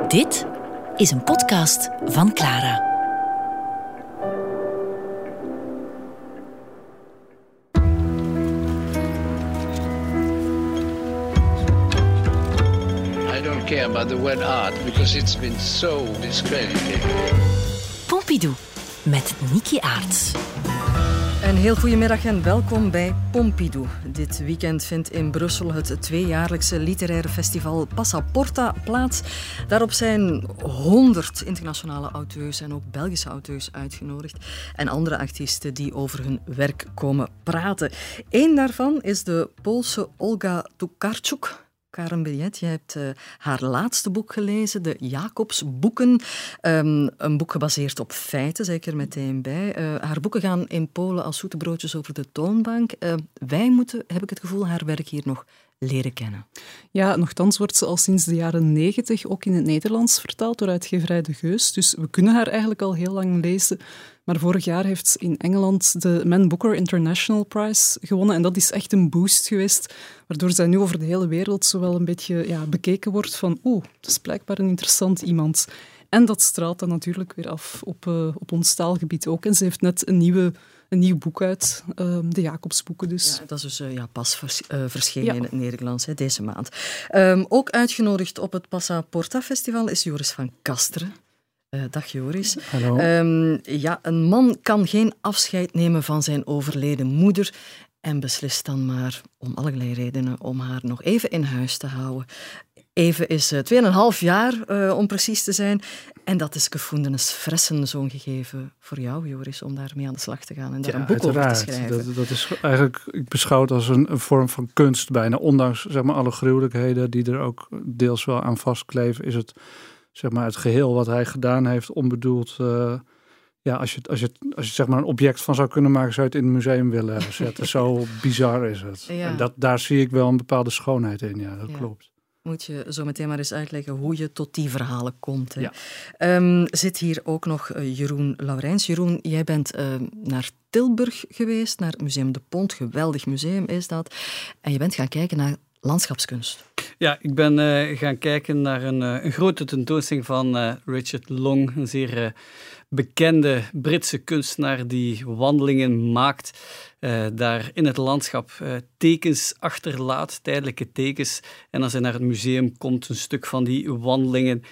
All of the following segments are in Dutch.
Dit is een podcast van Clara. I don't care about the word art because it's been so discredited. Pompidou met Niki Aerts. Een heel goedemiddag en welkom bij Pompidou. Dit weekend vindt in Brussel het tweejaarlijkse literaire festival Passaporta plaats. Daarop zijn 100 internationale auteurs en ook Belgische auteurs uitgenodigd. En andere artiesten die over hun werk komen praten. Eén daarvan is de Poolse Olga Tokarczuk. Karen Billet, je hebt haar laatste boek gelezen, de Jacobsboeken. Een boek gebaseerd op feiten, zeker meteen bij. Haar boeken gaan in Polen als zoete broodjes over de toonbank. Wij moeten, heb ik het gevoel, haar werk hier nog leren kennen. Ja, nochtans wordt ze al sinds de jaren 90 ook in het Nederlands vertaald door uitgeverij De Geus. Dus we kunnen haar eigenlijk al heel lang lezen. Maar vorig jaar heeft ze in Engeland de Man Booker International Prize gewonnen. En dat is echt een boost geweest, waardoor zij nu over de hele wereld zo wel een beetje bekeken wordt van dat is blijkbaar een interessant iemand. En dat straalt dan natuurlijk weer af op ons taalgebied ook. En ze heeft net een nieuw boek uit, de Jacobsboeken dus. Ja, dat is dus pas verschenen in het Nederlands deze maand. Ook uitgenodigd op het Passaporta Festival is Joris van Kasteren. Dag Joris. Hallo. Een man kan geen afscheid nemen van zijn overleden moeder en beslist dan maar om allerlei redenen om haar nog even in huis te houden. Even is 2,5 jaar om precies te zijn. En dat is gevoelens fressen, zo'n gegeven voor jou, Joris, om daarmee aan de slag te gaan en daar een boek over te schrijven. Dat is eigenlijk, ik beschouw het als een vorm van kunst bijna. Ondanks alle gruwelijkheden die er ook deels wel aan vastkleven, is het het geheel wat hij gedaan heeft onbedoeld. Als je een object van zou kunnen maken, zou je het in een museum willen zetten. Zo bizar is het. Ja. En daar zie ik wel een bepaalde schoonheid in. Ja, dat klopt. Moet je zo meteen maar eens uitleggen hoe je tot die verhalen komt. Hè. Ja. Zit hier ook nog Jeroen Laurijns. Jeroen, jij bent naar Tilburg geweest, naar het Museum de Pont. Geweldig museum is dat. En je bent gaan kijken naar landschapskunst. Ja, ik ben gaan kijken naar een grote tentoonstelling van Richard Long, een zeer bekende Britse kunstenaar die wandelingen maakt daar in het landschap, tekens achterlaat, tijdelijke tekens. En als hij naar het museum komt, een stuk van die wandelingen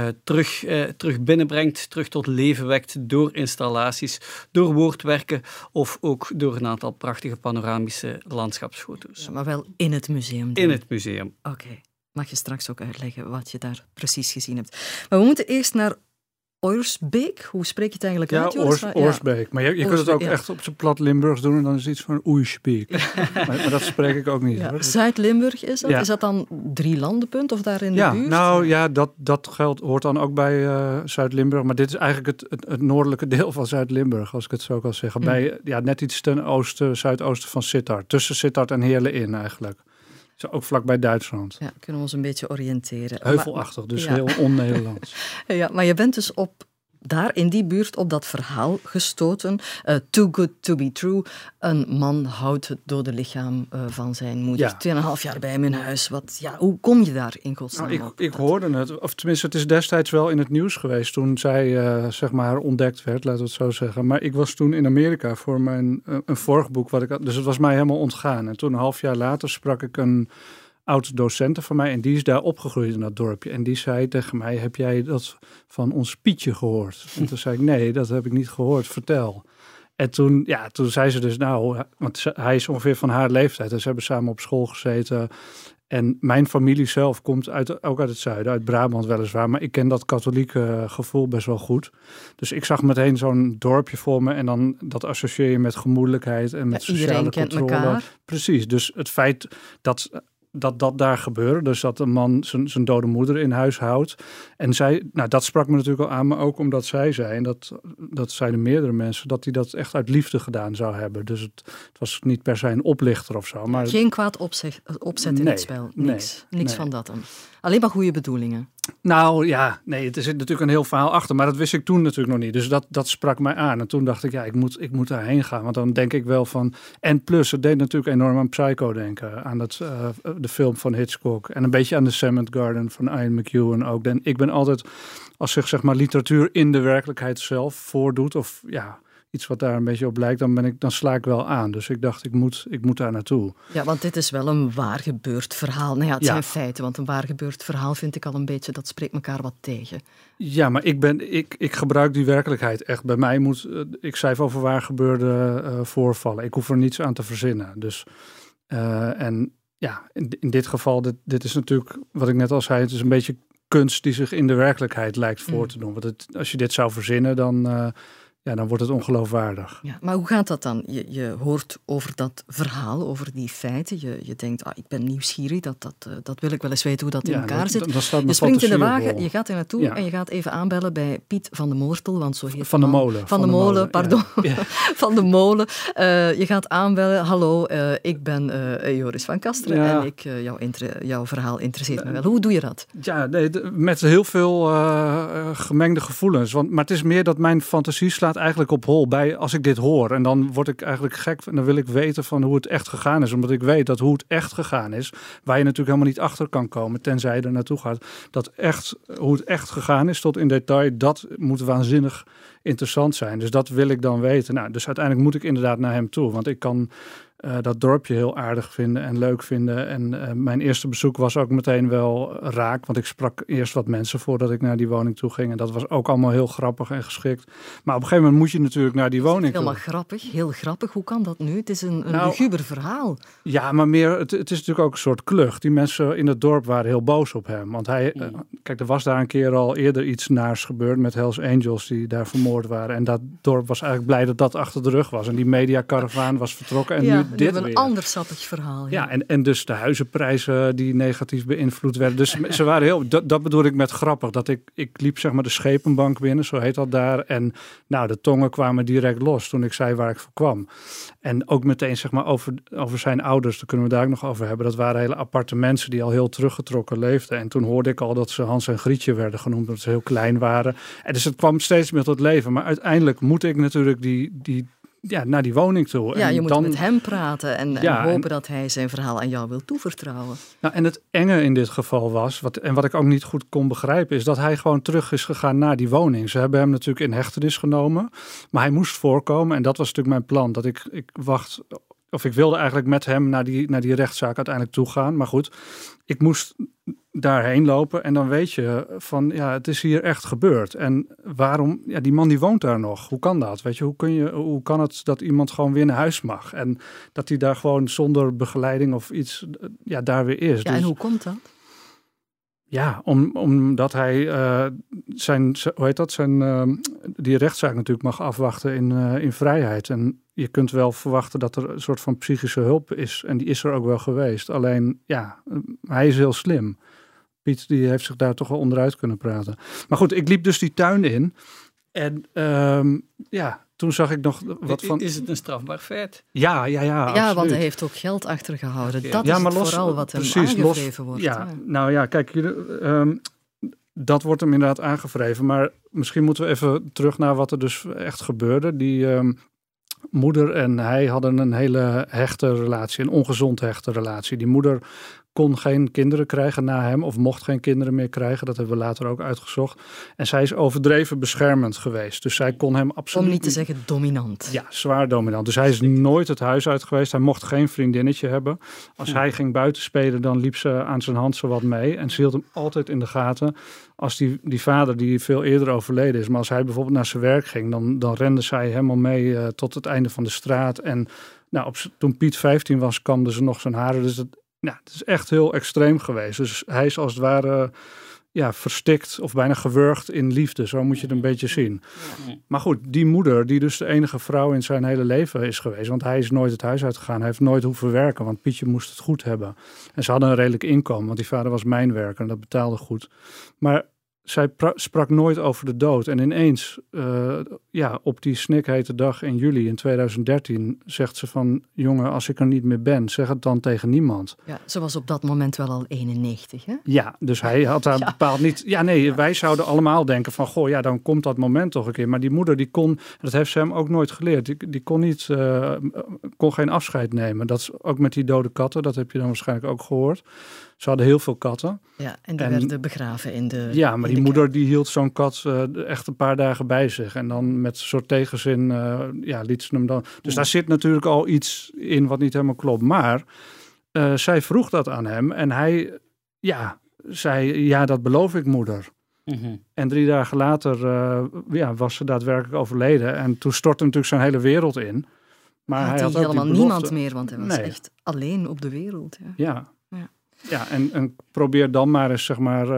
terug binnenbrengt, terug tot leven wekt door installaties, door woordwerken of ook door een aantal prachtige panoramische landschapsfoto's. Ja, maar wel in het museum dan. In het museum. Oké. Mag je straks ook uitleggen wat je daar precies gezien hebt. Maar we moeten eerst naar Oersbeek. Hoe spreek je het eigenlijk uit, Joris? Oersbeek. Maar je kunt het ook echt op zijn plat Limburgs doen en dan is het iets van Oersbeek. Maar dat spreek ik ook niet. Ja. Zuid-Limburg is dat? Ja. Is dat dan 3 landenpunt of daar in de buurt? Nou ja, dat geldt, hoort dan ook bij Zuid-Limburg. Maar dit is eigenlijk het noordelijke deel van Zuid-Limburg, als ik het zo kan zeggen. Bij net iets ten oosten, zuidoosten van Sittard. Tussen Sittard en Heerlen in eigenlijk. Ook vlakbij Duitsland. Ja, kunnen we ons een beetje oriënteren. Heuvelachtig, dus heel on-Nederlands. Ja, maar je bent dus daar in die buurt op dat verhaal gestoten. Too good to be true. Een man houdt het dode lichaam van zijn moeder. 2,5 jaar bij hem in huis. Hoe kom je daar in godsnaam? Ik hoorde het, of tenminste het is destijds wel in het nieuws geweest toen zij ontdekt werd, laten we het zo zeggen. Maar ik was toen in Amerika voor een vorig boek wat ik had, dus het was mij helemaal ontgaan. En toen 1,5 jaar later sprak ik een oud-docenten van mij en die is daar opgegroeid in dat dorpje. En die zei tegen mij, heb jij dat van ons Pietje gehoord? En toen zei ik, nee, dat heb ik niet gehoord, vertel. En toen zei ze dus, want hij is ongeveer van haar leeftijd. En ze hebben samen op school gezeten. En mijn familie zelf komt ook uit het zuiden, uit Brabant weliswaar. Maar ik ken dat katholieke gevoel best wel goed. Dus ik zag meteen zo'n dorpje voor me. En dan dat associeer je met gemoedelijkheid en met sociale controle. Iedereen kent elkaar. Precies, dus het feit dat daar gebeurde. Dus dat een man zijn dode moeder in huis houdt. En zij, dat sprak me natuurlijk al aan, maar ook omdat zij zei, en dat zeiden meerdere mensen, dat hij dat echt uit liefde gedaan zou hebben. Dus het was niet per se een oplichter of zo. Maar geen kwaad opzet in het spel. Niks van dat dan. Alleen maar goede bedoelingen. Nou ja, nee, er zit natuurlijk een heel verhaal achter. Maar dat wist ik toen natuurlijk nog niet. Dus dat sprak mij aan. En toen dacht ik, ik moet daarheen gaan. Want dan denk ik wel van... En plus, het deed natuurlijk enorm aan Psycho denken. Aan de film van Hitchcock. En een beetje aan The Cement Garden van Ian McEwan ook. En ik ben altijd, als zich zeg maar literatuur in de werkelijkheid zelf voordoet... of ja, iets wat daar een beetje op lijkt, dan sla ik wel aan. Dus ik dacht, ik moet daar naartoe. Ja, want dit is wel een waar gebeurd verhaal. Nou ja, het zijn feiten, want een waar gebeurd verhaal vind ik al een beetje, dat spreekt elkaar wat tegen. Ja, maar ik gebruik die werkelijkheid echt. Bij mij ik schrijf over waar gebeurde voorvallen. Ik hoef er niets aan te verzinnen. Dus, en ja, in dit geval, dit is natuurlijk, wat ik net al zei, het is een beetje kunst die zich in de werkelijkheid lijkt voor te doen. Want als je dit zou verzinnen, dan wordt het ongeloofwaardig. Ja, maar hoe gaat dat dan? Je hoort over dat verhaal, over die feiten. Je denkt, ik ben nieuwsgierig, dat wil ik wel eens weten hoe dat in elkaar zit. Je springt in de wagen, je gaat er naartoe en je gaat even aanbellen bij Piet van de Moortel, want zo heet Van de Molen. Van de Molen, pardon. Ja. Van de Molen. Je gaat aanbellen, hallo, ik ben Joris van Kasteren en jouw verhaal interesseert me wel. Hoe doe je dat? Ja, met heel veel gemengde gevoelens. Maar het is meer dat mijn fantasie slaat eigenlijk op hol bij als ik dit hoor. En dan word ik eigenlijk gek en dan wil ik weten van hoe het echt gegaan is. Omdat ik weet dat hoe het echt gegaan is, waar je natuurlijk helemaal niet achter kan komen, tenzij je er naartoe gaat. Hoe het echt gegaan is tot in detail, dat moet waanzinnig interessant zijn. Dus dat wil ik dan weten. Nou, dus uiteindelijk moet ik inderdaad naar hem toe. Want ik kan dat dorpje heel aardig vinden en leuk vinden. En mijn eerste bezoek was ook meteen wel raak. Want ik sprak eerst wat mensen voordat ik naar die woning toe ging. En dat was ook allemaal heel grappig en geschikt. Maar op een gegeven moment moet je natuurlijk naar die woning toe. Helemaal grappig, heel grappig. Hoe kan dat nu? Het is een luguber verhaal. Ja, maar meer, het is natuurlijk ook een soort klucht. Die mensen in het dorp waren heel boos op hem. Want kijk, er was daar een keer al eerder iets naars gebeurd met Hells Angels die daar vermoord waren. En dat dorp was eigenlijk blij dat dat achter de rug was. En die mediakaravaan was vertrokken. En nu dit een weer. ander sappig verhaal. Ja, en dus de huizenprijzen die negatief beïnvloed werden. Dus ze waren heel, dat bedoel ik met grappig. Dat ik liep zeg maar de Schepenbank binnen, zo heet dat daar. En nou, de tongen kwamen direct los toen ik zei waar ik voor kwam. En ook meteen zeg maar over zijn ouders, daar kunnen we daar ook nog over hebben. Dat waren hele aparte mensen die al heel teruggetrokken leefden. En toen hoorde ik al dat ze Hans en Grietje werden genoemd, dat ze heel klein waren. En dus het kwam steeds meer tot leven. Maar uiteindelijk moet ik natuurlijk naar die woning toe. Ja, en je moet met hem praten en hopen dat hij zijn verhaal aan jou wil toevertrouwen. Nou, en het enge in dit geval was, wat ik ook niet goed kon begrijpen, is dat hij gewoon terug is gegaan naar die woning. Ze hebben hem natuurlijk in hechtenis genomen, maar hij moest voorkomen. En dat was natuurlijk mijn plan, dat ik wilde eigenlijk met hem naar die rechtszaak uiteindelijk toe gaan. Maar goed, ik moest daarheen lopen en dan weet je van, het is hier echt gebeurd. En waarom, die man die woont daar nog. Hoe kan dat? Weet je, hoe kan het dat iemand gewoon weer naar huis mag? En dat hij daar gewoon zonder begeleiding of iets, daar weer is. Ja, dus, en hoe komt dat? Ja, omdat hij die rechtszaak natuurlijk mag afwachten in vrijheid. En je kunt wel verwachten dat er een soort van psychische hulp is. En die is er ook wel geweest. Alleen, hij is heel slim. Piet die heeft zich daar toch wel onderuit kunnen praten. Maar goed, ik liep dus die tuin in. En toen zag ik nog wat van... Is het een strafbaar feit? Ja, ja, want hij heeft ook geld achtergehouden. Okay. Dat is het vooral wat hem aangevreven wordt. Ja, nou ja, kijk, dat wordt hem inderdaad aangevreven. Maar misschien moeten we even terug naar wat er dus echt gebeurde. Die moeder en hij hadden een hele hechte relatie, een ongezond hechte relatie. Die moeder kon geen kinderen krijgen na hem of mocht geen kinderen meer krijgen. Dat hebben we later ook uitgezocht. En zij is overdreven beschermend geweest. Dus zij kon hem absoluut... Om niet te zeggen dominant. Ja, zwaar dominant. Dus hij is nooit het huis uit geweest. Hij mocht geen vriendinnetje hebben. Als hij ging buiten spelen, dan liep ze aan zijn hand zo wat mee. En ze hield hem altijd in de gaten. Als die vader, die veel eerder overleden is, maar als hij bijvoorbeeld naar zijn werk ging, dan rende zij helemaal mee tot het einde van de straat. En toen Piet 15 was, kamde ze nog zijn haren. Dus het is echt heel extreem geweest. Dus hij is als het ware verstikt of bijna gewurgd in liefde. Zo moet je het een beetje zien. Maar goed, die moeder, die dus de enige vrouw in zijn hele leven is geweest. Want hij is nooit het huis uitgegaan. Hij heeft nooit hoeven werken, want Pietje moest het goed hebben. En ze hadden een redelijk inkomen, want die vader was mijnwerker en dat betaalde goed. Maar zij sprak nooit over de dood. En ineens, op die snikhete dag in juli in 2013... zegt ze van, jongen, als ik er niet meer ben, zeg het dan tegen niemand. Ja, ze was op dat moment wel al 91, hè? Ja, dus hij had daar bepaald niet... Ja, nee, wij zouden allemaal denken van, goh, ja, dan komt dat moment toch een keer. Maar die moeder, die kon, dat heeft ze hem ook nooit geleerd, die kon niet, kon geen afscheid nemen. Dat is ook met die dode katten, dat heb je dan waarschijnlijk ook gehoord. Ze hadden heel veel katten. Ja, en die werden begraven in de... Ja, maar die moeder die hield zo'n kat echt een paar dagen bij zich. En dan met een soort tegenzin liet ze hem dan... Dus daar zit natuurlijk al iets in wat niet helemaal klopt. Maar zij vroeg dat aan hem en hij zei, ja, dat beloof ik, moeder. Mm-hmm. En 3 dagen later was ze daadwerkelijk overleden. En toen stortte natuurlijk zijn hele wereld in. Maar hij had ook helemaal niemand meer, want hij was echt alleen op de wereld. Ja, en probeer dan maar eens,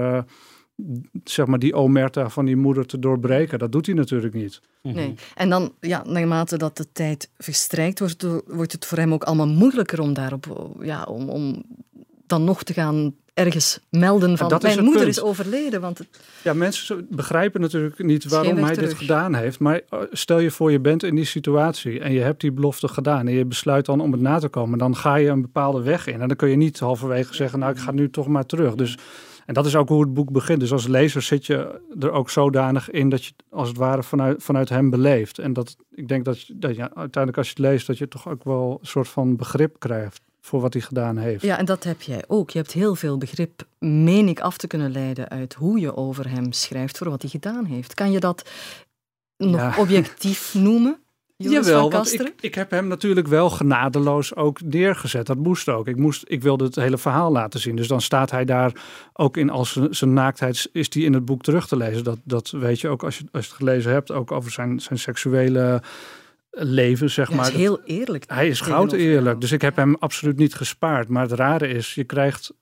zeg maar die omerta van die moeder te doorbreken. Dat doet hij natuurlijk niet. Nee. En dan, naarmate dat de tijd verstrijkt, wordt het voor hem ook allemaal moeilijker om daarop, om dan nog te gaan ergens melden van, mijn moeder is overleden. Want ja, mensen begrijpen natuurlijk niet waarom hij dit gedaan heeft. Maar stel je voor, je bent in die situatie en je hebt die belofte gedaan en je besluit dan om het na te komen. Dan ga je een bepaalde weg in. En dan kun je niet halverwege zeggen, nou, ik ga nu toch maar terug. Dus, en dat is ook hoe het boek begint. Dus als lezer zit je er ook zodanig in dat je als het ware vanuit hem beleeft. En ik denk dat uiteindelijk als je het leest, dat je toch ook wel een soort van begrip krijgt voor wat hij gedaan heeft. Ja, en dat heb jij ook. Je hebt heel veel begrip, meen ik, af te kunnen leiden uit hoe je over hem schrijft voor wat hij gedaan heeft. Kan je dat nog objectief noemen? Jawel, want ik heb hem natuurlijk wel genadeloos ook neergezet. Dat moest ook. Ik wilde het hele verhaal laten zien. Dus dan staat hij daar ook in als zijn naaktheid, is die in het boek terug te lezen. Dat weet je ook als je het gelezen hebt, ook over zijn seksuele leven, zeg maar. Hij is heel eerlijk. Hij is goud eerlijk. Dus ik heb hem absoluut niet gespaard. Maar het rare is, je krijgt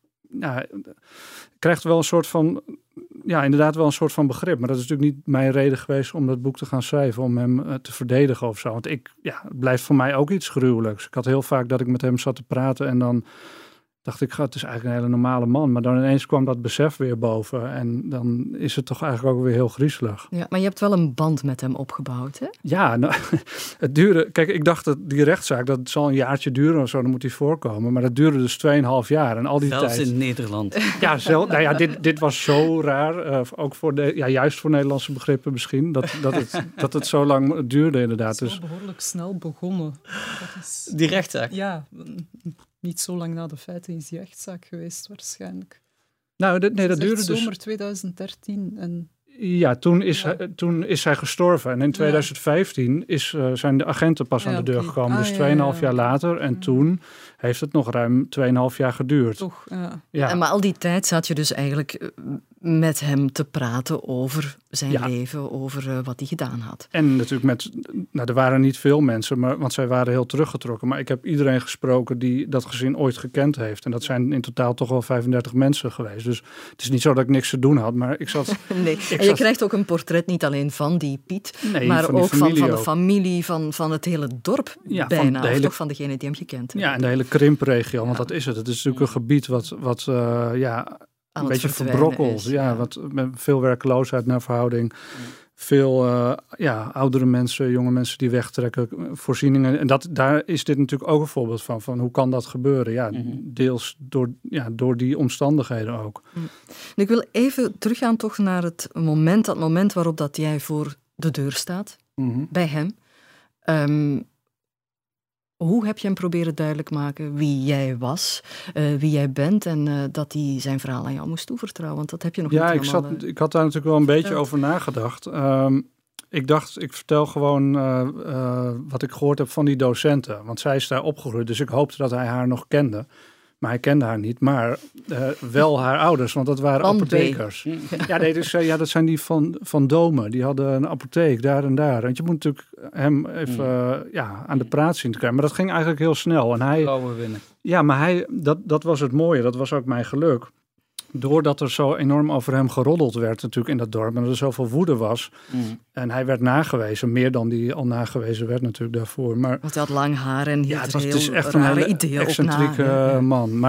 wel een soort van, inderdaad wel een soort van begrip. Maar dat is natuurlijk niet mijn reden geweest om dat boek te gaan schrijven, om hem te verdedigen of zo. Want het blijft voor mij ook iets gruwelijks. Ik had heel vaak dat ik met hem zat te praten en dan dacht ik, het is eigenlijk een hele normale man. Maar dan ineens kwam dat besef weer boven. En dan is het toch eigenlijk ook weer heel griezelig. Ja, maar je hebt wel een band met hem opgebouwd, hè? Ja, nou, het duurde... Kijk, ik dacht dat die rechtszaak, dat zal een jaartje duren of zo, dan moet hij voorkomen. Maar dat duurde dus 2,5 jaar. En al die Zelfs tijd... in Nederland. Ja, dit was zo raar. Ook voor juist voor Nederlandse begrippen misschien. Dat het zo lang duurde, inderdaad. Het is wel behoorlijk snel begonnen. Dat is... Die rechtszaak? Ja, niet zo lang na de feiten is die rechtszaak geweest waarschijnlijk. Nou, dat duurde dus... zomer 2013 en... Ja, toen is hij gestorven. En in 2015 zijn de agenten pas aan de deur gekomen. Dus 2,5 jaar later. En toen heeft het nog ruim 2,5 jaar geduurd. Toch, ja. Maar al die tijd zat je dus eigenlijk met hem te praten over zijn leven, over wat hij gedaan had. En natuurlijk er waren niet veel mensen, want zij waren heel teruggetrokken. Maar ik heb iedereen gesproken die dat gezin ooit gekend heeft. En dat zijn in totaal toch wel 35 mensen geweest. Dus het is niet zo dat ik niks te doen had, maar ik zat... Nee. Je krijgt ook een portret niet alleen van die Piet, maar van ook van de ook. Familie, van het hele dorp bijna, of toch van degene die hem gekend hebben. Ja, en de hele krimpregio, want dat is het. Het is natuurlijk een gebied wat een beetje verbrokkeld. Wat met veel werkloosheid naar verhouding. Veel oudere mensen, jonge mensen die wegtrekken, voorzieningen. En daar is dit natuurlijk ook een voorbeeld van hoe kan dat gebeuren? Ja, deels door die omstandigheden ook. Ik wil even teruggaan toch naar dat moment waarop dat jij voor de deur staat, bij hem. Hoe heb je hem proberen duidelijk maken wie jij was, wie jij bent en dat hij zijn verhaal aan jou moest toevertrouwen? Want dat heb je nog niet helemaal... Ik had daar natuurlijk wel een beetje over nagedacht. Ik dacht, ik vertel gewoon wat ik gehoord heb van die docenten. Want zij is daar opgegroeid, dus ik hoopte dat hij haar nog kende. Maar hij kende haar niet, maar wel haar ouders, want dat waren apothekers. Dat zijn die van Dome. Die hadden een apotheek daar en daar. Want je moet natuurlijk hem even aan de praat zien te krijgen. Maar dat ging eigenlijk heel snel. En hij, vrouwen winnen. Ja, maar dat was het mooie. Dat was ook mijn geluk. Doordat er zo enorm over hem geroddeld werd natuurlijk in dat dorp. En er zoveel woede was. En hij werd nagewezen. Meer dan die al nagewezen werd natuurlijk daarvoor. Maar, want hij had lang haar en hield het is echt een een hele idee excentrieke man. Maar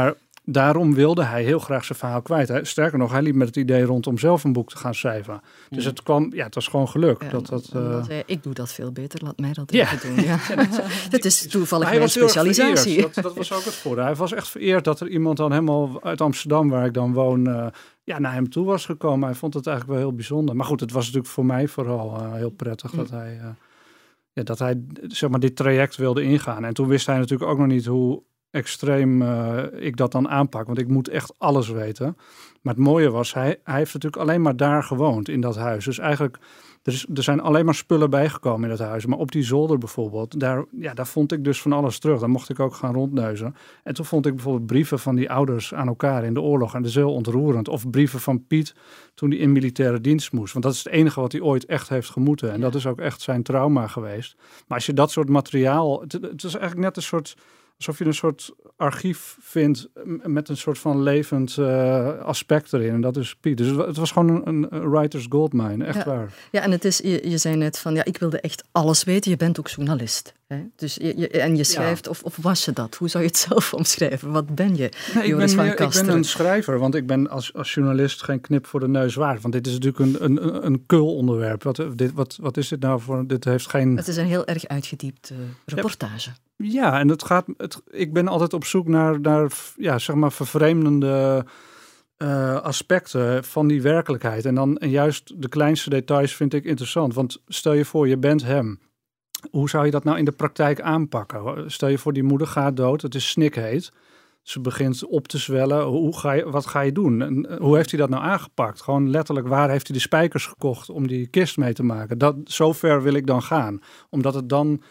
daarom wilde hij heel graag zijn verhaal kwijt. Sterker nog, hij liep met het idee rond om zelf een boek te gaan schrijven. Dus het was gewoon geluk. Ik doe dat veel beter, laat mij dat even doen. Ja. Het is toevallig mijn specialisatie. Dat was ook het voordeel. Hij was echt vereerd dat er iemand dan helemaal uit Amsterdam, waar ik dan woon, naar hem toe was gekomen. Hij vond het eigenlijk wel heel bijzonder. Maar goed, het was natuurlijk voor mij vooral heel prettig dat hij zeg maar dit traject wilde ingaan. En toen wist hij natuurlijk ook nog niet hoe extreem ik dat dan aanpak. Want ik moet echt alles weten. Maar het mooie was, hij heeft natuurlijk alleen maar daar gewoond, in dat huis. Dus eigenlijk, er zijn alleen maar spullen bijgekomen in dat huis. Maar op die zolder bijvoorbeeld, daar vond ik dus van alles terug. Daar mocht ik ook gaan rondneuzen. En toen vond ik bijvoorbeeld brieven van die ouders aan elkaar in de oorlog. En dat is heel ontroerend. Of brieven van Piet toen hij in militaire dienst moest. Want dat is het enige wat hij ooit echt heeft gemoeten. En dat is ook echt zijn trauma geweest. Maar als je dat soort materiaal, het is eigenlijk net een soort, alsof je een soort archief vindt met een soort van levend aspect erin. En dat is Piet. Dus het was gewoon een writer's goldmine, echt waar. Ja, en het is, je zei net van, ik wilde echt alles weten. Je bent ook journalist. Hè? Dus je schrijft, of was je dat? Hoe zou je het zelf omschrijven? Wat ben je, Joris van Kasteren? Ik ben een schrijver, want ik ben als journalist geen knip voor de neus waard. Want dit is natuurlijk een kul onderwerp. Wat is dit nou voor? Dit heeft geen... Het is een heel erg uitgediept reportage. Ja, en ik ben altijd op zoek naar zeg maar vervreemdende aspecten van die werkelijkheid. En juist de kleinste details vind ik interessant. Want stel je voor, je bent hem. Hoe zou je dat nou in de praktijk aanpakken? Stel je voor, die moeder gaat dood. Het is snikheet. Ze begint op te zwellen. Wat ga je doen? En hoe heeft hij dat nou aangepakt? Gewoon letterlijk, waar heeft hij de spijkers gekocht om die kist mee te maken? Zover wil ik dan gaan. Omdat het dan...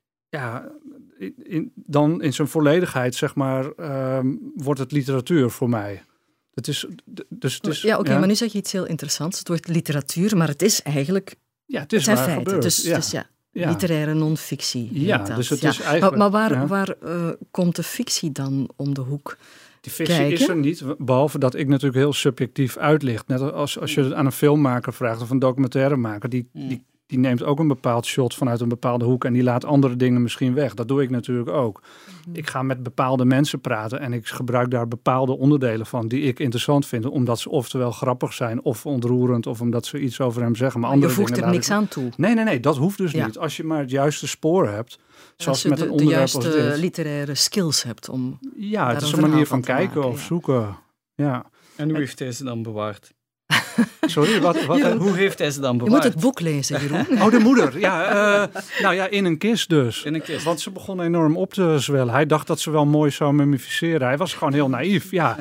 dan in zijn volledigheid, zeg maar, wordt het literatuur voor mij. Maar nu zeg je iets heel interessants. Het wordt literatuur, maar het is eigenlijk... Ja, het is waar feiten. gebeurd. Literaire non-fictie. Ja, dus het is eigenlijk... Maar waar komt de fictie dan om de hoek? Die fictie is er niet, behalve dat ik natuurlijk heel subjectief uitlicht. Net als je het aan een filmmaker vraagt of een documentairemaker, die neemt ook een bepaald shot vanuit een bepaalde hoek en die laat andere dingen misschien weg. Dat doe ik natuurlijk ook. Ik ga met bepaalde mensen praten en ik gebruik daar bepaalde onderdelen van die ik interessant vind, omdat ze oftewel grappig zijn of ontroerend of omdat ze iets over hem zeggen. Maar andere je voegt er niks aan toe. Nee, dat hoeft dus niet. Als je maar het juiste spoor hebt, zoals je met een onderwerp als dit. De juiste literaire skills hebt om... Ja, het is een manier van kijken maken, of zoeken. Ja. En hoe heeft hij ze dan bewaard? Sorry, hoe heeft hij ze dan bewaard? Je moet het boek lezen, Jeroen. Oh, de moeder. Ja, in een kist dus. In een kist. Want ze begon enorm op te zwellen. Hij dacht dat ze wel mooi zou mummificeren. Hij was gewoon heel naïef, ja.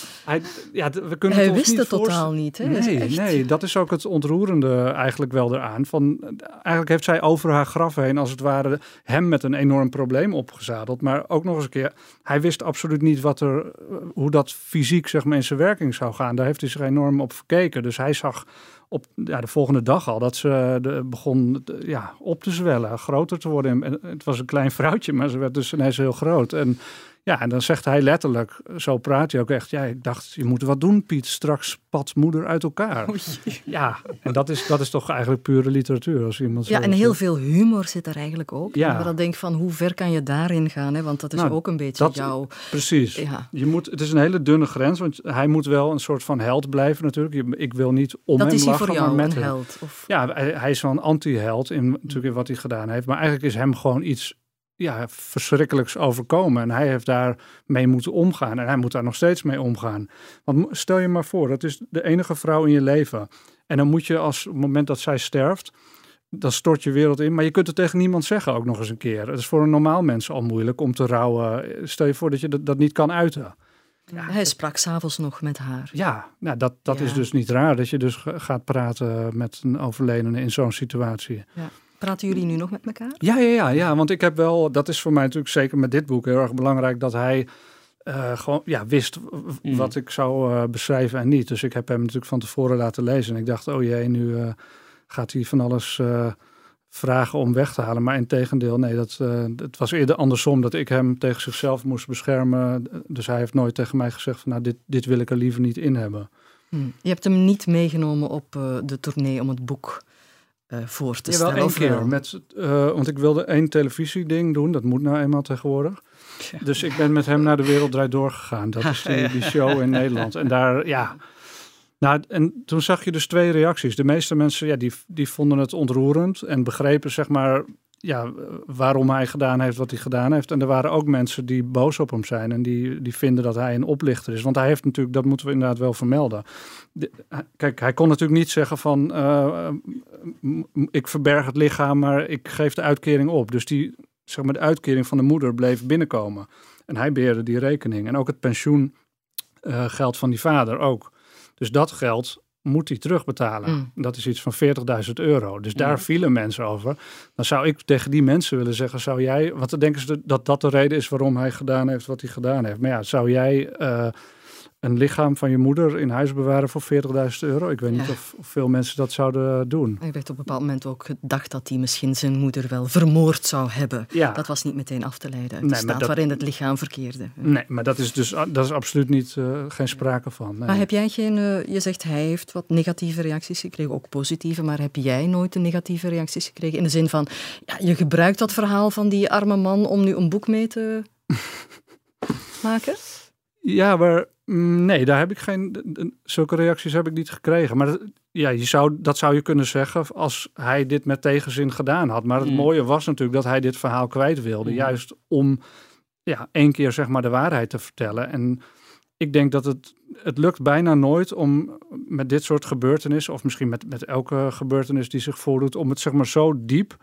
Hij wist het totaal niet. Hè? Nee, dat is ook het ontroerende eigenlijk wel eraan. Eigenlijk heeft zij over haar graf heen, als het ware, hem met een enorm probleem opgezadeld. Maar ook nog eens een keer, hij wist absoluut niet hoe dat fysiek zeg maar, in zijn werking zou gaan. Daar heeft hij zich enorm op verkeken. Dus hij zag op de volgende dag al dat ze begon op te zwellen, groter te worden. En het was een klein vrouwtje, maar ze werd dus ineens heel groot. En dan zegt hij letterlijk, zo praat hij ook echt, ik dacht, je moet wat doen, Piet, straks spat moeder uit elkaar. Ja, en dat is toch eigenlijk pure literatuur. Als iemand en heel veel humor zit er eigenlijk ook. Ja. Maar dan denk ik van, hoe ver kan je daarin gaan? Hè? Want dat is ook een beetje jouw... Precies. Ja. Het is een hele dunne grens, want hij moet wel een soort van held blijven natuurlijk. Ik wil niet om hem lachen, maar met hem. Dat is voor jou een held? Of... Ja, hij is wel een anti-held natuurlijk in wat hij gedaan heeft. Maar eigenlijk is hem gewoon iets verschrikkelijks overkomen. En hij heeft daar mee moeten omgaan. En hij moet daar nog steeds mee omgaan. Want stel je maar voor, dat is de enige vrouw in je leven. En dan moet je op het moment dat zij sterft, dan stort je wereld in. Maar je kunt het tegen niemand zeggen ook nog eens een keer. Het is voor een normaal mens al moeilijk om te rouwen. Stel je voor dat je dat niet kan uiten. Ja, hij sprak 's avonds nog met haar. Ja, dat is dus niet raar dat je dus gaat praten met een overledene in zo'n situatie. Ja. Praten jullie nu nog met elkaar? Ja, want ik heb wel, dat is voor mij natuurlijk zeker met dit boek heel erg belangrijk, dat hij gewoon wist wat ik zou beschrijven en niet. Dus ik heb hem natuurlijk van tevoren laten lezen en ik dacht, oh jee, nu gaat hij van alles vragen om weg te halen. Maar integendeel, nee, het was eerder andersom, dat ik hem tegen zichzelf moest beschermen. Dus hij heeft nooit tegen mij gezegd van, dit wil ik er liever niet in hebben. Je hebt hem niet meegenomen op de tournee om het boek voor te stellen? Wel één keer. Want ik wilde 1 televisieding doen. Dat moet nou eenmaal tegenwoordig. Ja. Dus ik ben met hem naar De Wereld Draait Door gegaan. Dat is die show in Nederland. En daar, Nou, en toen zag je dus 2 reacties. De meeste mensen, die vonden het ontroerend en begrepen, zeg maar, waarom hij gedaan heeft wat hij gedaan heeft. En er waren ook mensen die boos op hem zijn en die vinden dat hij een oplichter is. Want hij heeft natuurlijk, dat moeten we inderdaad wel vermelden. Kijk, hij kon natuurlijk niet zeggen van, ik verberg het lichaam, maar ik geef de uitkering op. Dus de uitkering van de moeder bleef binnenkomen. En hij beheerde die rekening. En ook het pensioengeld van die vader ook. Dus dat geld moet hij terugbetalen. Dat is iets van €40.000. Dus daar vielen mensen over. Dan zou ik tegen die mensen willen zeggen, zou jij... Want dan denken ze dat de reden is waarom hij gedaan heeft wat hij gedaan heeft. Maar zou jij een lichaam van je moeder in huis bewaren voor €40.000? Ik weet niet of veel mensen dat zouden doen. Ik werd op een bepaald moment ook gedacht dat hij misschien zijn moeder wel vermoord zou hebben. Ja. Dat was niet meteen af te leiden uit de staat waarin het lichaam verkeerde. Nee, maar dat is absoluut niet, geen sprake van. Nee. Maar heb jij je zegt hij heeft wat negatieve reacties gekregen, ook positieve, maar heb jij nooit de negatieve reacties gekregen? In de zin van, je gebruikt dat verhaal van die arme man om nu een boek mee te maken? Ja, maar nee, daar heb ik zulke reacties heb ik niet gekregen. Maar dat zou je kunnen zeggen als hij dit met tegenzin gedaan had. Maar het mooie was natuurlijk dat hij dit verhaal kwijt wilde. Juist om 1 keer zeg maar de waarheid te vertellen. En ik denk dat het lukt bijna nooit om met dit soort gebeurtenissen, of misschien met elke gebeurtenis die zich voordoet, om het zeg maar zo diep,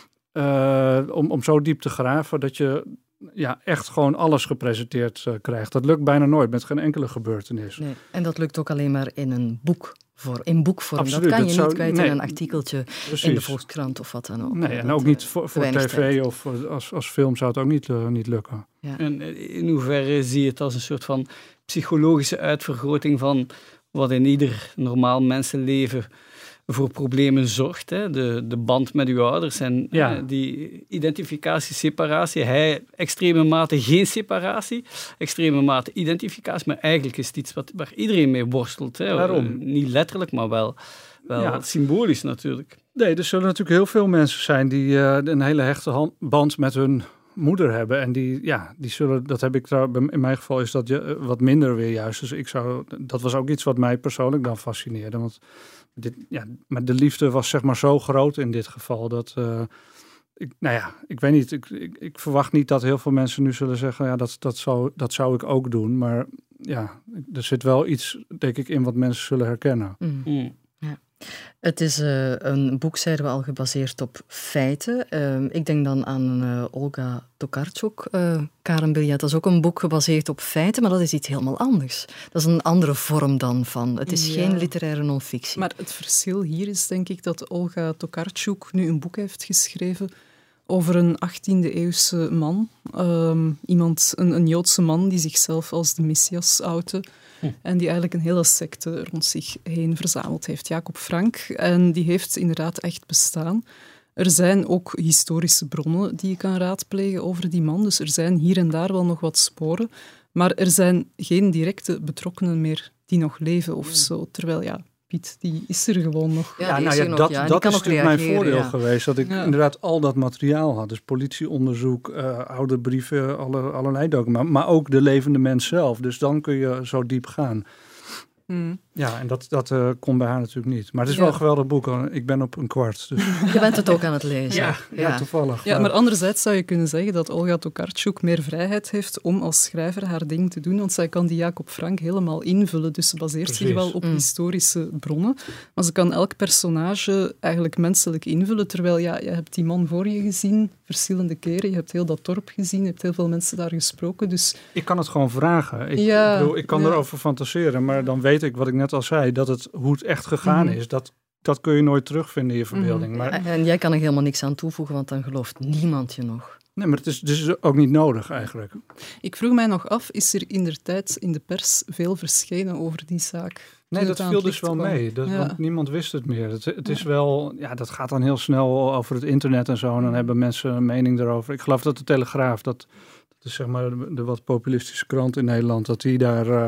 om zo diep te graven dat je echt gewoon alles gepresenteerd krijgt. Dat lukt bijna nooit met geen enkele gebeurtenis. Nee. En dat lukt ook alleen maar in een boekvorm. Absoluut, dat kan je niet kwijt in een artikeltje in de Volkskrant of wat dan ook. Nee, en ook niet voor tv of als film zou het ook niet lukken. Ja. En in hoeverre zie je het als een soort van psychologische uitvergroting van wat in ieder normaal mensenleven voor problemen zorgt. Hè? De band met uw ouders en die identificatie, separatie. Hij extreme mate geen separatie, extreme mate identificatie, maar eigenlijk is het iets waar iedereen mee worstelt. Hè? Waarom? Niet letterlijk, maar wel symbolisch natuurlijk. Nee, er zullen natuurlijk heel veel mensen zijn die een hele hechte band met hun moeder hebben. En die zullen, dat heb ik in mijn geval is dat wat minder weer juist. Dus dat was ook iets wat mij persoonlijk dan fascineerde. Want maar de liefde was zeg maar zo groot in dit geval dat ik weet niet. Ik verwacht niet dat heel veel mensen nu zullen zeggen, dat zou ik ook doen. Maar er zit wel iets, denk ik, in wat mensen zullen herkennen. Ja. Het is een boek, zeiden we al, gebaseerd op feiten. Ik denk dan aan Olga Tokarczuk, Karenbiljet. Dat is ook een boek gebaseerd op feiten, maar dat is iets helemaal anders. Dat is een andere vorm dan van. Het is geen literaire non-fictie. Maar het verschil hier is, denk ik, dat Olga Tokarczuk nu een boek heeft geschreven over een 18e-eeuwse man. Een Joodse man die zichzelf als de Messias outte. En die eigenlijk een hele secte rond zich heen verzameld heeft. Jacob Frank. En die heeft inderdaad echt bestaan. Er zijn ook historische bronnen die je kan raadplegen over die man. Dus er zijn hier en daar wel nog wat sporen. Maar er zijn geen directe betrokkenen meer die nog leven of zo. Terwijl, Piet, die is er gewoon nog. Dat is natuurlijk mijn voordeel geweest. Dat ik inderdaad al dat materiaal had. Dus politieonderzoek, oude brieven, allerlei documenten. Maar ook de levende mens zelf. Dus dan kun je zo diep gaan. Ja, en dat kon bij haar natuurlijk niet. Maar het is wel een geweldig boek. Ik ben op een kwart. Dus. Je bent het ook aan het lezen. Ja, toevallig. Ja, maar anderzijds zou je kunnen zeggen dat Olga Tokarczuk meer vrijheid heeft om als schrijver haar ding te doen. Want zij kan die Jacob Frank helemaal invullen. Dus ze baseert zich wel op historische bronnen. Maar ze kan elk personage eigenlijk menselijk invullen. Terwijl, je hebt die man voor je gezien, verschillende keren. Je hebt heel dat dorp gezien. Je hebt heel veel mensen daar gesproken. Dus ik kan het gewoon vragen. Ik kan erover fantaseren. Maar dan weet ik, wat ik net al zei, hoe het echt gegaan is. Dat kun je nooit terugvinden in je verbeelding. Maar en jij kan er helemaal niks aan toevoegen, want dan gelooft niemand je nog. Nee, maar het is dus ook niet nodig eigenlijk. Ik vroeg mij nog af, is er indertijd in de pers veel verschenen over die zaak? Nee, dat viel dus wel mee. Want niemand wist het meer. Het is wel, dat gaat dan heel snel over het internet en zo. En dan hebben mensen een mening erover. Ik geloof dat de Telegraaf, dat is zeg maar de wat populistische krant in Nederland, dat die daar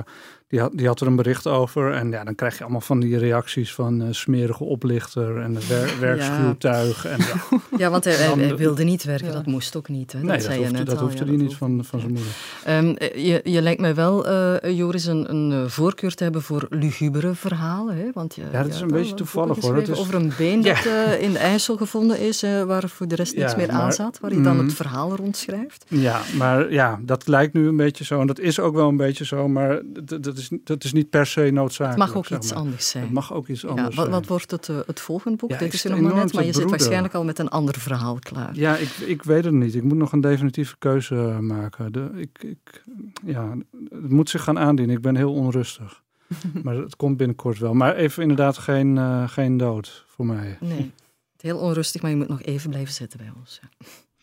Die had er een bericht over. En ja, dan krijg je allemaal van die reacties van smerige oplichter en werkschuwtuig. En, ja, want hij wilde niet werken. Dat moest ook niet. Hè? Nee, dat hoefde hij niet van zijn moeder. Je lijkt mij wel, Joris, een voorkeur te hebben voor lugubere verhalen. Hè? Want dat is een beetje toevallig, hoor. Het is over een been dat in de IJssel gevonden is, waar voor de rest niets meer aan zat, waar hij dan het verhaal rondschrijft. Ja, maar dat lijkt nu een beetje zo. En dat is ook wel een beetje zo, maar dat is niet per se noodzakelijk. Het mag ook iets anders zijn. Het mag ook iets anders zijn. Wat wordt het volgende boek? Dit is er nog maar net, maar je zit waarschijnlijk al met een ander verhaal klaar. Ja, ik weet het niet. Ik moet nog een definitieve keuze maken. Het moet zich gaan aandienen. Ik ben heel onrustig. Maar het komt binnenkort wel. Maar even inderdaad geen dood voor mij. Nee, heel onrustig, maar je moet nog even blijven zitten bij ons. Ja.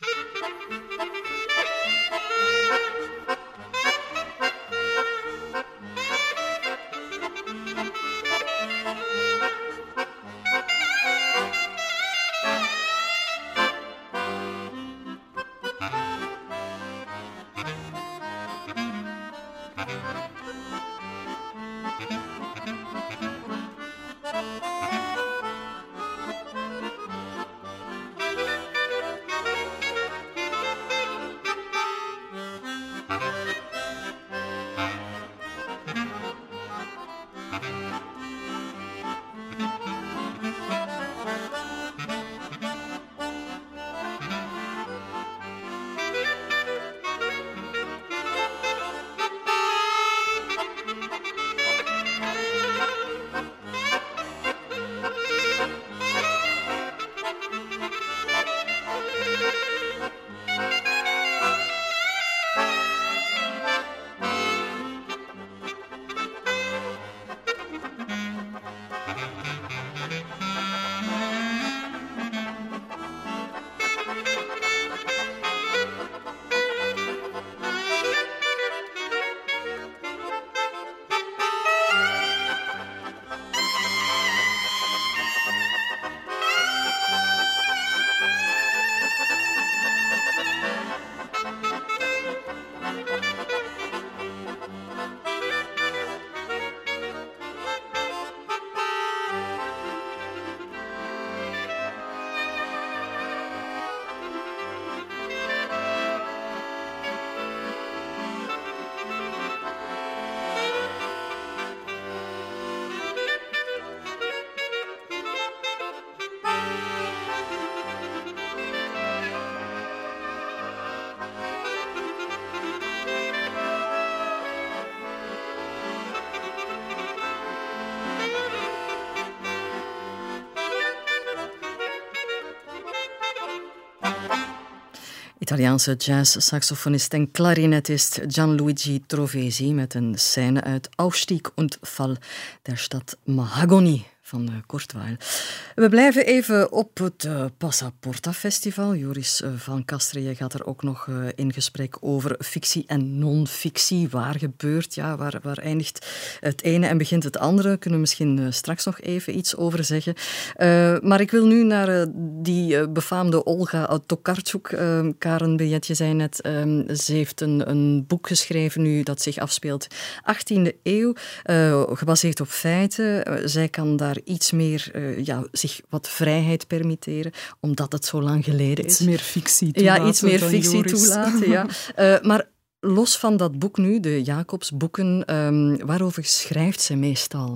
Italiaanse jazz-saxofonist en klarinetist Gianluigi Trovesi met een scène uit Aufstieg und Fall der Stadt Mahagoni van Kurt Weill. We blijven even op het Passaporta Festival. Joris van Kasteren, jij gaat er ook nog in gesprek over fictie en non-fictie. Waar gebeurt, waar eindigt het ene en begint het andere? Kunnen we misschien straks nog even iets over zeggen. Maar ik wil nu naar die befaamde Olga Tokarczuk. Karen Billet, je zei net, ze heeft een boek geschreven nu dat zich afspeelt 18e eeuw, gebaseerd op feiten. Zij kan daar iets meer zich wat vrijheid permitteren, omdat het zo lang geleden is. Iets meer fictie toelaten. Ja, iets meer fictie toelaten, ja. Maar los van dat boek nu, de Jacobsboeken, waarover schrijft ze meestal?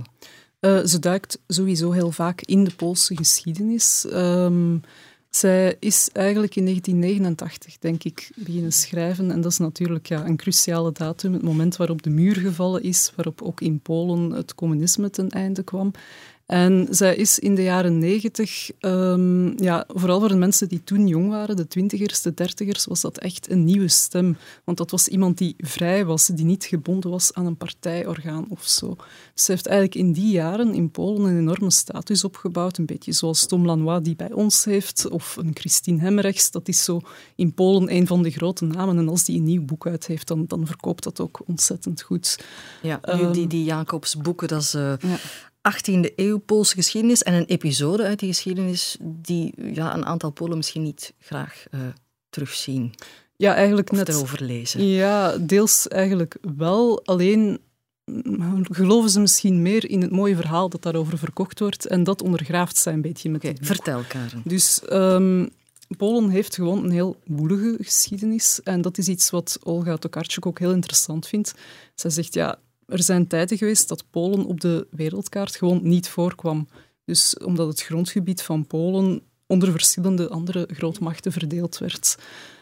Ze duikt sowieso heel vaak in de Poolse geschiedenis. Zij is eigenlijk in 1989, denk ik, beginnen schrijven. En dat is natuurlijk een cruciale datum, het moment waarop de muur gevallen is, waarop ook in Polen het communisme ten einde kwam. En zij is in de jaren 90, vooral voor de mensen die toen jong waren, de 20ers, de 30ers, was dat echt een nieuwe stem. Want dat was iemand die vrij was, die niet gebonden was aan een partijorgaan of zo. Dus ze heeft eigenlijk in die jaren in Polen een enorme status opgebouwd. Een beetje zoals Tom Lanois die bij ons heeft, of een Christine Hemmerrechts. Dat is zo in Polen een van de grote namen. En als die een nieuw boek uit heeft, dan verkoopt dat ook ontzettend goed. Ja, die Jacobsboeken, dat is 18e eeuw Poolse geschiedenis en een episode uit die geschiedenis die een aantal Polen misschien niet graag terugzien. Ja, eigenlijk of net erover lezen. Ja, deels eigenlijk wel. Alleen geloven ze misschien meer in het mooie verhaal dat daarover verkocht wordt. En dat ondergraaft zij een beetje met dit boek. Vertel, Karen. Dus Polen heeft gewoon een heel woelige geschiedenis. En dat is iets wat Olga Tokarczuk ook heel interessant vindt. Zij zegt, ja, er zijn tijden geweest dat Polen op de wereldkaart gewoon niet voorkwam. Dus omdat het grondgebied van Polen onder verschillende andere grootmachten verdeeld werd.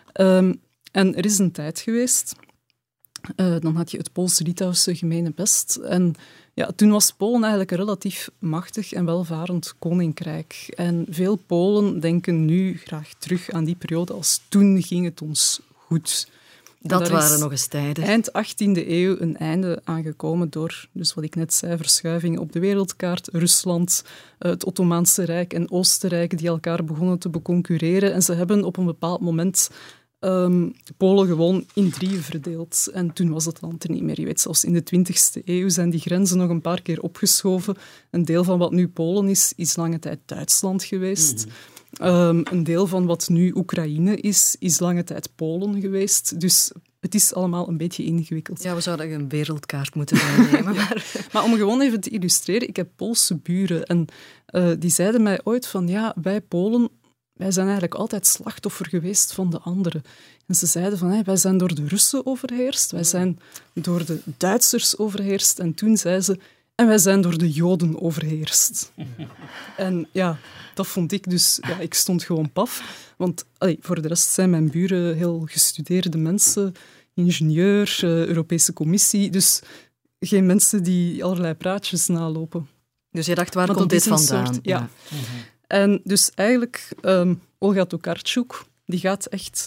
En er is een tijd geweest, dan had je het Pools-Litouwse gemeenebest. En ja, toen was Polen eigenlijk een relatief machtig en welvarend koninkrijk. En veel Polen denken nu graag terug aan die periode als toen ging het ons goed. Dat waren nog eens tijden. Eind 18e eeuw een einde aangekomen door, dus wat ik net zei, verschuivingen op de wereldkaart. Rusland, het Ottomaanse Rijk en Oostenrijk die elkaar begonnen te beconcurreren. En ze hebben op een bepaald moment Polen gewoon in 3 verdeeld. En toen was het land er niet meer. Je weet, zelfs in de 20e eeuw zijn die grenzen nog een paar keer opgeschoven. Een deel van wat nu Polen is lange tijd Duitsland geweest. Een deel van wat nu Oekraïne is lange tijd Polen geweest. Dus het is allemaal een beetje ingewikkeld. Ja, we zouden een wereldkaart moeten nemen. Maar om gewoon even te illustreren, ik heb Poolse buren en die zeiden mij ooit van ja, wij Polen, wij zijn eigenlijk altijd slachtoffer geweest van de anderen. En ze zeiden van, wij zijn door de Russen overheerst, wij zijn door de Duitsers overheerst. En toen zei ze, en wij zijn door de Joden overheerst. En ja, dat vond ik dus... Ja, ik stond gewoon paf. Want voor de rest zijn mijn buren heel gestudeerde mensen, ingenieur, Europese Commissie. Dus geen mensen die allerlei praatjes nalopen. Dus je dacht, waar komt dit vandaan? Ja. En dus eigenlijk, Olga Tokarczuk, die gaat echt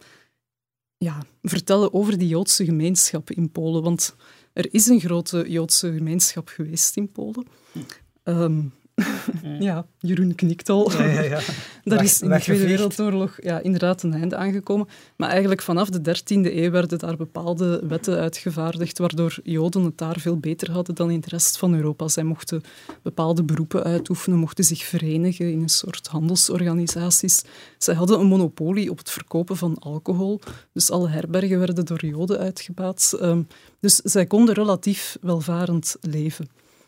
vertellen over die Joodse gemeenschap in Polen. Want er is een grote Joodse gemeenschap geweest in Polen. Ja, Jeroen knikt al. Ja. Daar is in de Tweede Wereldoorlog inderdaad een einde aangekomen. Maar eigenlijk vanaf de 13e eeuw werden daar bepaalde wetten uitgevaardigd, waardoor Joden het daar veel beter hadden dan in de rest van Europa. Zij mochten bepaalde beroepen uitoefenen, mochten zich verenigen in een soort handelsorganisaties. Zij hadden een monopolie op het verkopen van alcohol. Dus alle herbergen werden door Joden uitgebaat. Dus zij konden relatief welvarend leven.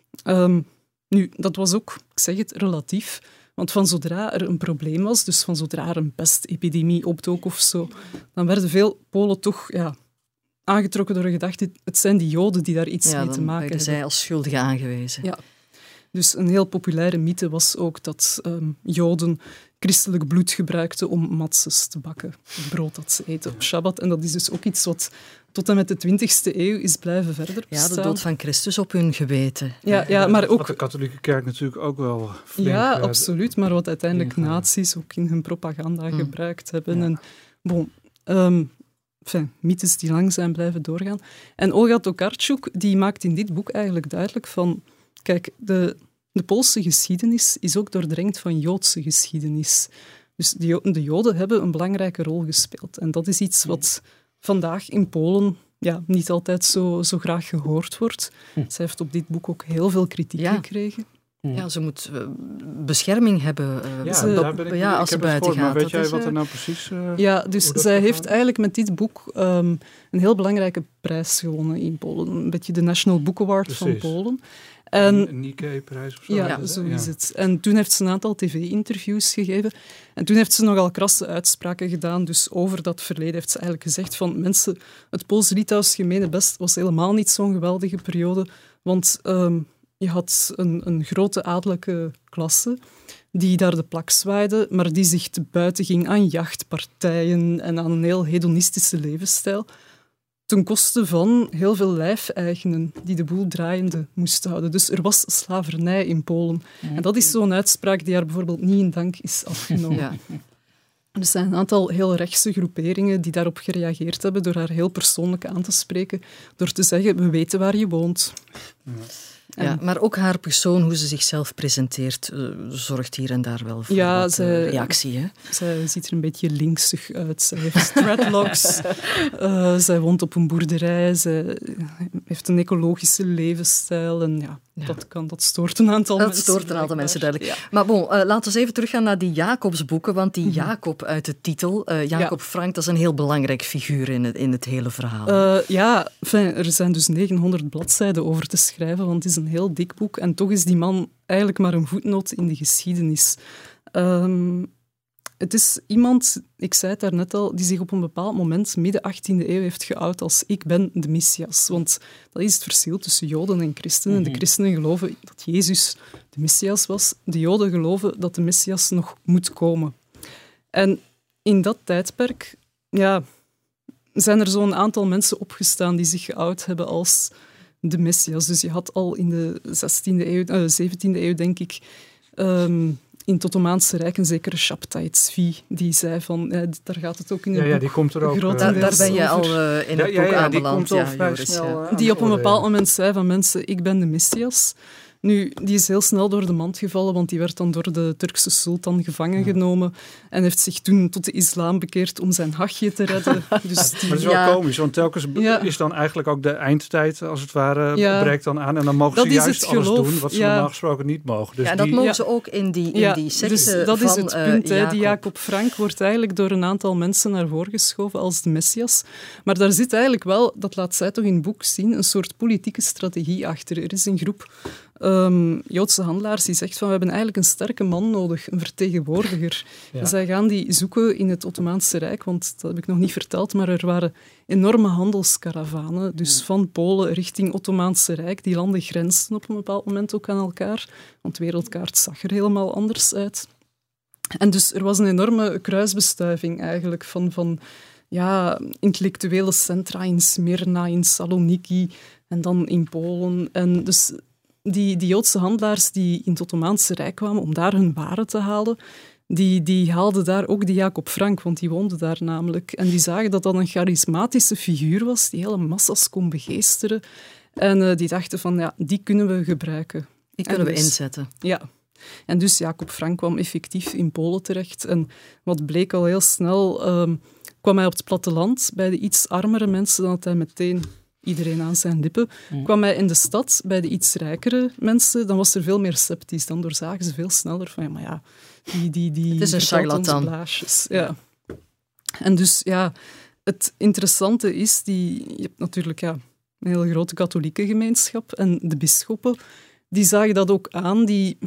Nu, dat was ook, ik zeg het, relatief. Want van zodra er een probleem was, dus van zodra er een pestepidemie opdook of zo, dan werden veel Polen toch aangetrokken door de gedachte, het zijn die Joden die daar iets mee te maken hebben. Ja, zij als schuldige aangewezen. Ja. Dus een heel populaire mythe was ook dat Joden christelijk bloed gebruikten om matzes te bakken. Brood dat ze eten op Shabbat. En dat is dus ook iets wat tot en met de 20e eeuw is blijven verder bestaan. Ja, de dood van Christus op hun geweten. Ja, maar ook... Wat de katholieke kerk natuurlijk ook wel flink... Ja, absoluut. Maar wat uiteindelijk nazi's ook in hun propaganda gebruikt hebben. Ja. En, mythes die lang zijn blijven doorgaan. En Olga Tokarczuk die maakt in dit boek eigenlijk duidelijk van... Kijk, de Poolse geschiedenis is ook doordrenkt van Joodse geschiedenis. Dus de Joden hebben een belangrijke rol gespeeld. En dat is iets wat vandaag in Polen niet altijd zo graag gehoord wordt. Zij heeft op dit boek ook heel veel kritiek gekregen. Ja, ze moet bescherming hebben als ze buiten gaat. Maar weet jij wat er nou precies... Ja, dus zij heeft eigenlijk met dit boek een heel belangrijke prijs gewonnen in Polen. Een beetje de National Book Award van Polen. Een Nikkei-prijs of zo? Ja, zo is het. En toen heeft ze een aantal tv-interviews gegeven. En toen heeft ze nogal krasse uitspraken gedaan. Dus over dat verleden heeft ze eigenlijk gezegd van mensen, het Pools-Litouws gemeenebest was helemaal niet zo'n geweldige periode. Want je had een grote adellijke klasse die daar de plak zwaaide, maar die zich te buiten ging aan jachtpartijen en aan een heel hedonistische levensstijl. Ten koste van heel veel lijfeigenen die de boel draaiende moesten houden. Dus er was slavernij in Polen. En dat is zo'n uitspraak die haar bijvoorbeeld niet in dank is afgenomen. Ja. Er zijn een aantal heel rechtse groeperingen die daarop gereageerd hebben door haar heel persoonlijk aan te spreken, door te zeggen, we weten waar je woont. Ja, maar ook haar persoon, hoe ze zichzelf presenteert, zorgt hier en daar wel voor reactie. Hè? Zij ziet er een beetje linksig uit. Zij heeft dreadlocks. Zij woont op een boerderij. Zij heeft een ecologische levensstijl. En dat stoort een aantal mensen. Dat stoort een aantal mensen, duidelijk. Ja. Maar bon, laten we even teruggaan naar die Jacobsboeken. Want die Jacob uit de titel, Jacob Frank, dat is een heel belangrijk figuur in het hele verhaal. Er zijn dus 900 bladzijden over te schrijven, want het is een heel dik boek. En toch is die man eigenlijk maar een voetnoot in de geschiedenis. Het is iemand, ik zei het daarnet al, die zich op een bepaald moment, midden 18e eeuw, heeft geout als ik ben de Messias. Want dat is het verschil tussen Joden en christenen. De christenen geloven dat Jezus de Messias was. De Joden geloven dat de Messias nog moet komen. En in dat tijdperk zijn er zo'n aantal mensen opgestaan die zich geout hebben als de Messias. Dus je had al in de 17e eeuw, denk ik, in het Ottomaanse Rijk een zekere Shabtai Tzvi, die zei van, daar gaat het ook in het boek. Die komt er ook. Daar ben je al in het boek aanbeland. Die komt al vrij snel. Die op een bepaald moment zei van mensen, ik ben de Messias. Nu, die is heel snel door de mand gevallen, want die werd dan door de Turkse sultan gevangen genomen en heeft zich toen tot de islam bekeerd om zijn hachje te redden. Dus maar het is wel komisch, want telkens is dan eigenlijk ook de eindtijd, als het ware, breekt dan aan en dan mogen ze juist alles doen wat ze normaal gesproken niet mogen. Dus dat mogen ze ook in die secte dus dat is het punt. Jacob. Die Jacob Frank wordt eigenlijk door een aantal mensen naar voren geschoven als de Messias. Maar daar zit eigenlijk wel, dat laat zij toch in het boek zien, een soort politieke strategie achter. Er is een groep Joodse handelaars die zegt van we hebben eigenlijk een sterke man nodig, een vertegenwoordiger. Ja. Zij gaan die zoeken in het Ottomaanse Rijk, want dat heb ik nog niet verteld, maar er waren enorme handelskaravanen, dus van Polen richting Ottomaanse Rijk. Die landen grensden op een bepaald moment ook aan elkaar, want de wereldkaart zag er helemaal anders uit. En dus er was een enorme kruisbestuiving eigenlijk van intellectuele centra in Smyrna, in Saloniki en dan in Polen. En dus die Joodse handelaars die in het Ottomaanse Rijk kwamen om daar hun waren te halen, die haalden daar ook die Jacob Frank, want die woonde daar namelijk. En die zagen dat dat een charismatische figuur was, die hele massa's kon begeesteren. En die dachten van, die kunnen we gebruiken. Die kunnen we inzetten. Ja. En dus Jacob Frank kwam effectief in Polen terecht. En wat bleek al heel snel, kwam hij op het platteland bij de iets armere mensen, dan had hij meteen iedereen aan zijn lippen. Kwam hij in de stad bij de iets rijkere mensen, dan was er veel meer sceptisch. Dan doorzagen ze veel sneller van, die het is een charlatan. Blaasjes. Ja. En dus, het interessante is, je hebt natuurlijk een hele grote katholieke gemeenschap en de bisschoppen, die zagen dat ook aan.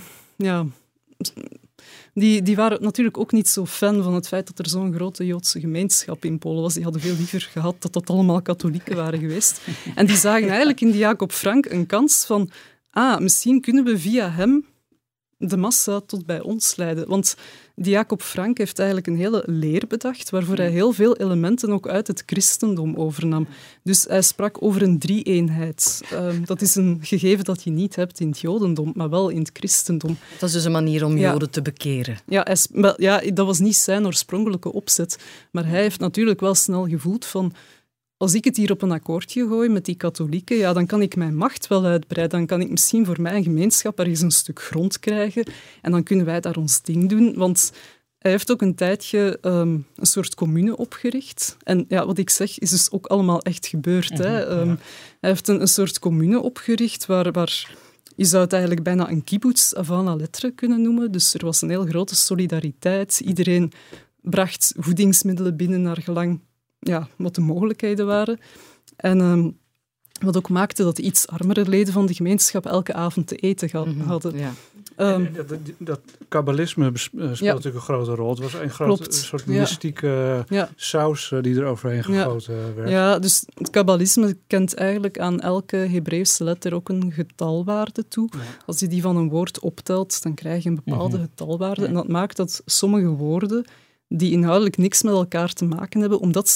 Die waren natuurlijk ook niet zo fan van het feit dat er zo'n grote Joodse gemeenschap in Polen was. Die hadden veel liever gehad dat dat allemaal katholieken waren geweest. En die zagen eigenlijk in die Jacob Frank een kans van misschien kunnen we via hem de massa tot bij ons leiden. Want die Jacob Frank heeft eigenlijk een hele leer bedacht, waarvoor hij heel veel elementen ook uit het christendom overnam. Dus hij sprak over een drie-eenheid. Dat is een gegeven dat je niet hebt in het jodendom, maar wel in het christendom. Dat is dus een manier om Joden te bekeren. Dat was niet zijn oorspronkelijke opzet. Maar hij heeft natuurlijk wel snel gevoeld van, als ik het hier op een akkoordje gooi met die katholieken, dan kan ik mijn macht wel uitbreiden. Dan kan ik misschien voor mijn gemeenschap ergens een stuk grond krijgen en dan kunnen wij daar ons ding doen. Want hij heeft ook een tijdje een soort commune opgericht. En wat ik zeg is dus ook allemaal echt gebeurd. Hij heeft een soort commune opgericht waar je zou het eigenlijk bijna een kibbutz avant la lettre kunnen noemen. Dus er was een heel grote solidariteit. Iedereen bracht voedingsmiddelen binnen naar gelang wat de mogelijkheden waren. En wat ook maakte dat de iets armere leden van de gemeenschap elke avond te eten hadden. Ja. Dat kabbalisme speelt natuurlijk een grote rol. Het was een grote soort mystieke saus die er overheen gegoten werd. Ja, dus het kabbalisme kent eigenlijk aan elke Hebreeuwse letter ook een getalwaarde toe. Ja. Als je die van een woord optelt, dan krijg je een bepaalde getalwaarde. Ja. En dat maakt dat sommige woorden die inhoudelijk niks met elkaar te maken hebben, omdat ze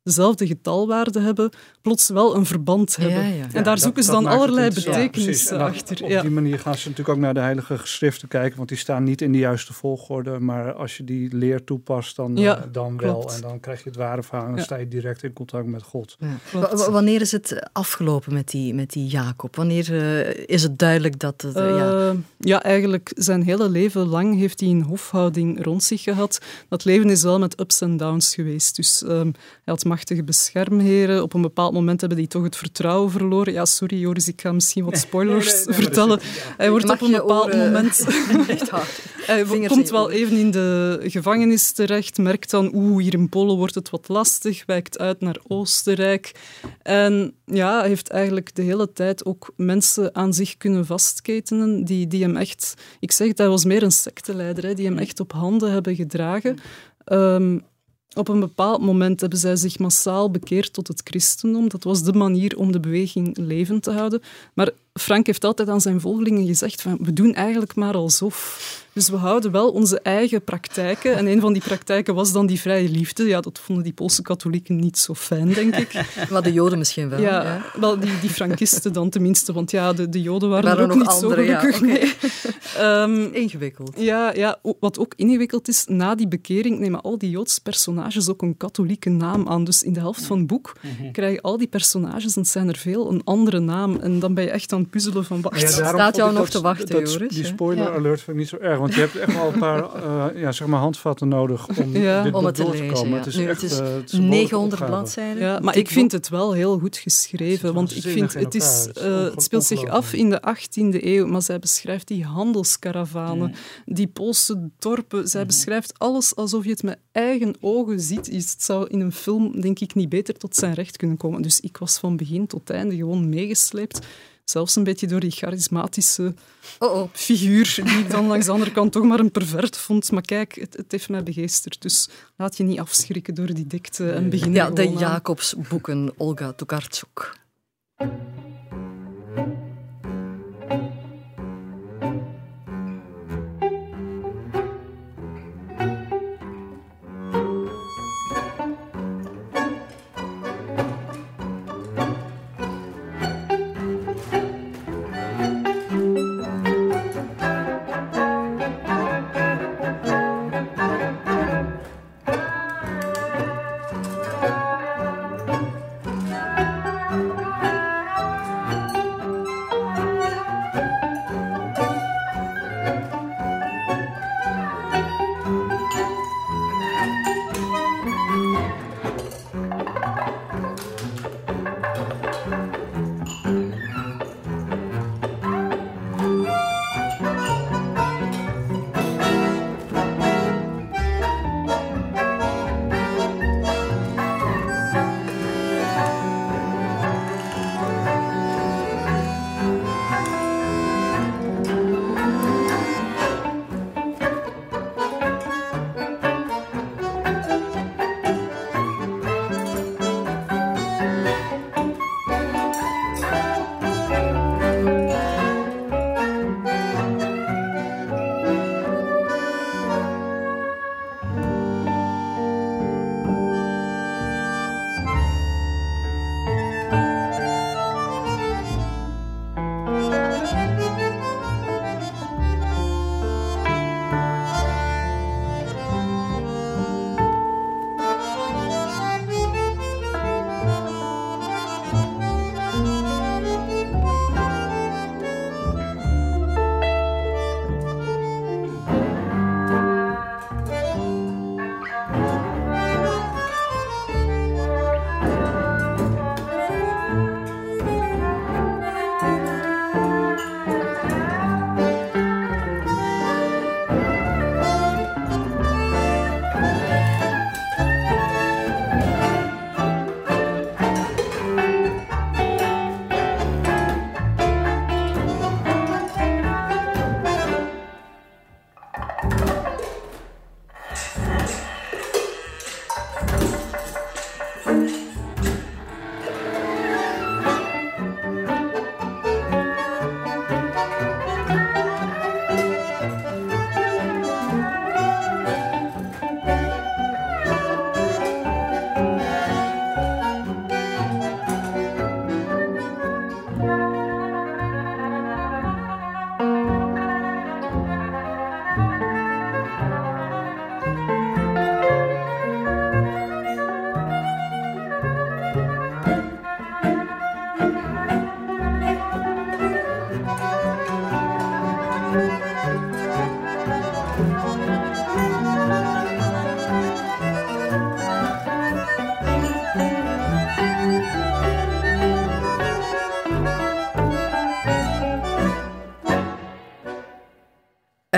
dezelfde getalwaarde hebben, plots wel een verband hebben. Ja. En daar zoeken ze dan allerlei betekenissen Ja, achter. Op die manier gaan ze natuurlijk ook naar de heilige geschriften kijken, want die staan niet in de juiste volgorde, maar als je die leer toepast, dan wel. Klopt. En dan krijg je het ware verhaal en dan sta je direct in contact met God. Ja. Wanneer is het afgelopen met die Jacob? Wanneer is het duidelijk dat het... Eigenlijk zijn hele leven lang heeft hij een hofhouding rond zich gehad. Dat leven is wel met ups en downs geweest. Dus hij had machtige beschermheren. Op een bepaald moment hebben die toch het vertrouwen verloren. Ja, sorry Joris, ik ga misschien wat spoilers vertellen. Hij wordt op een bepaald moment... Hij komt wel even in de gevangenis terecht, merkt dan, hier in Polen wordt het wat lastig, wijkt uit naar Oostenrijk. En ja, hij heeft eigenlijk de hele tijd ook mensen aan zich kunnen vastketenen die hem echt... Ik zeg het, hij was meer een secteleider, die hem echt op handen hebben gedragen. Op een bepaald moment hebben zij zich massaal bekeerd tot het christendom. Dat was de manier om de beweging levend te houden. Maar Frank heeft altijd aan zijn volgelingen gezegd van, we doen eigenlijk maar alsof. Dus we houden wel onze eigen praktijken. En een van die praktijken was dan die vrije liefde. Ja, dat vonden die Poolse katholieken niet zo fijn, denk ik. Maar de Joden misschien wel. Ja. Wel, die Frankisten dan tenminste. Want ja, de Joden waren er ook niet andere, zo gelukkig. Ingewikkeld. Ja, wat ook ingewikkeld is, na die bekering nemen al die Joodse personages ook een katholieke naam aan. Dus in de helft van het boek krijgen al die personages, en het zijn er veel, een andere naam. En dan ben je echt aan het puzzelen van, wacht. Ja, staat jou nog te wachten, Joris. Die spoiler alert vind ik niet zo erg, want je hebt echt wel een paar handvatten nodig om het te door lezen. te komen. Ja. Het is echt 900 bladzijden. Ja, maar ik vind het wel heel goed geschreven, want ik vind het speelt zich af in de 18e eeuw, maar zij beschrijft die handelskaravanen, die Poolse dorpen, zij beschrijft alles alsof je het met eigen ogen ziet. Het zou in een film, denk ik, niet beter tot zijn recht kunnen komen. Dus ik was van begin tot einde gewoon meegesleept. Zelfs een beetje door die charismatische figuur, die ik dan langs de andere kant toch maar een pervert vond. Maar kijk, het heeft mij begeesterd. Dus laat je niet afschrikken door die dikte en begin Ja, de Jacobsboeken, Olga Tokarczuk.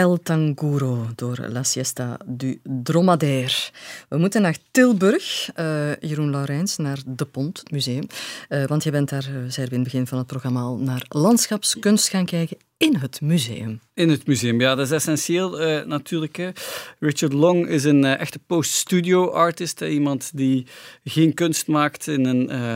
El Tanguro door La Siesta du Dromadaire. We moeten naar Tilburg, Jeroen Laurijns, naar De Pont, het museum. Want je bent daar, zeiden we in het begin van het programma al, naar landschapskunst gaan kijken in het museum. In het museum, ja, dat is essentieel natuurlijk. Hè. Richard Long is een echte post-studio artist. Iemand die geen kunst maakt in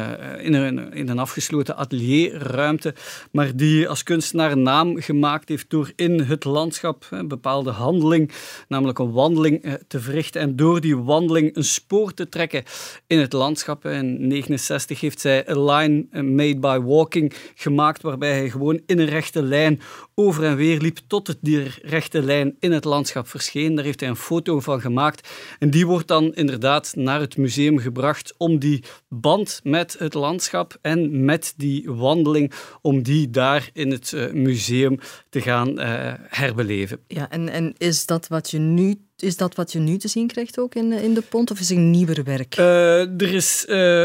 een afgesloten atelierruimte, maar die als kunstenaar een naam gemaakt heeft door in het landschap een bepaalde handeling, namelijk een wandeling te verrichten en door die wandeling een spoor te trekken in het landschap. In 1969 heeft zij A Line Made by Walking gemaakt, waarbij hij gewoon in een rechte lijn over en weer liep tot die rechte lijn in het landschap verscheen. Daar heeft hij een foto van gemaakt en die wordt dan inderdaad naar het museum gebracht om die band met het landschap en met die wandeling, om die daar in het museum te gaan herbeleven. Ja, en is dat wat je nu te zien krijgt ook in De Pont, of is het een nieuwer werk? Er is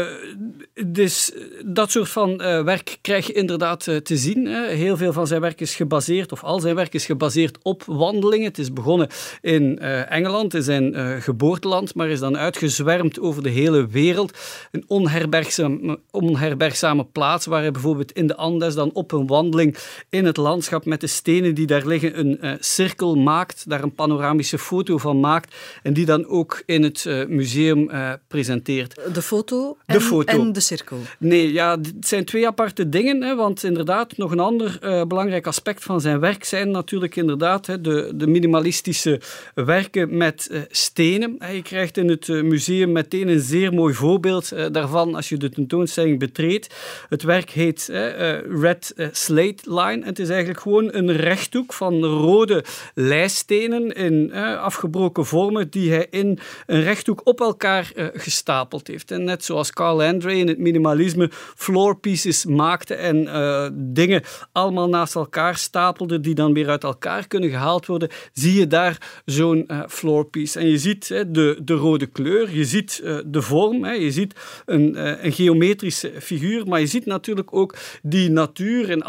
dus dat soort van werk krijg je inderdaad te zien. Heel veel van zijn werk is gebaseerd, of al zijn werk is gebaseerd op wandelingen. Het is begonnen in Engeland, in zijn geboorteland, maar is dan uitgezwermd over de hele wereld. Een onherbergzame plaats waar hij bijvoorbeeld in de Andes dan op een wandeling in het landschap met de stenen die daar liggen een cirkel maakt, daar een panoramische foto van maakt en die dan ook in het museum presenteert. De foto en de cirkel? Nee, ja, het zijn twee aparte dingen, hè, want inderdaad, nog een ander belangrijk aspect van zijn werk zijn natuurlijk inderdaad de minimalistische werken met stenen. Je krijgt in het museum meteen een zeer mooi voorbeeld daarvan als je de tentoonstelling betreedt. Het werk heet Red Slate Line. Het is eigenlijk gewoon een rechthoek van rode leistenen in afgebroken vormen die hij in een rechthoek op elkaar gestapeld heeft. En net zoals Carl Andre in het minimalisme floor pieces maakte en dingen allemaal naast elkaar stapelde die dan weer uit elkaar kunnen gehaald worden, zie je daar zo'n floor piece. En je ziet de rode kleur, je ziet de vorm, je ziet een geometrische figuur, maar je ziet natuurlijk ook die natuur in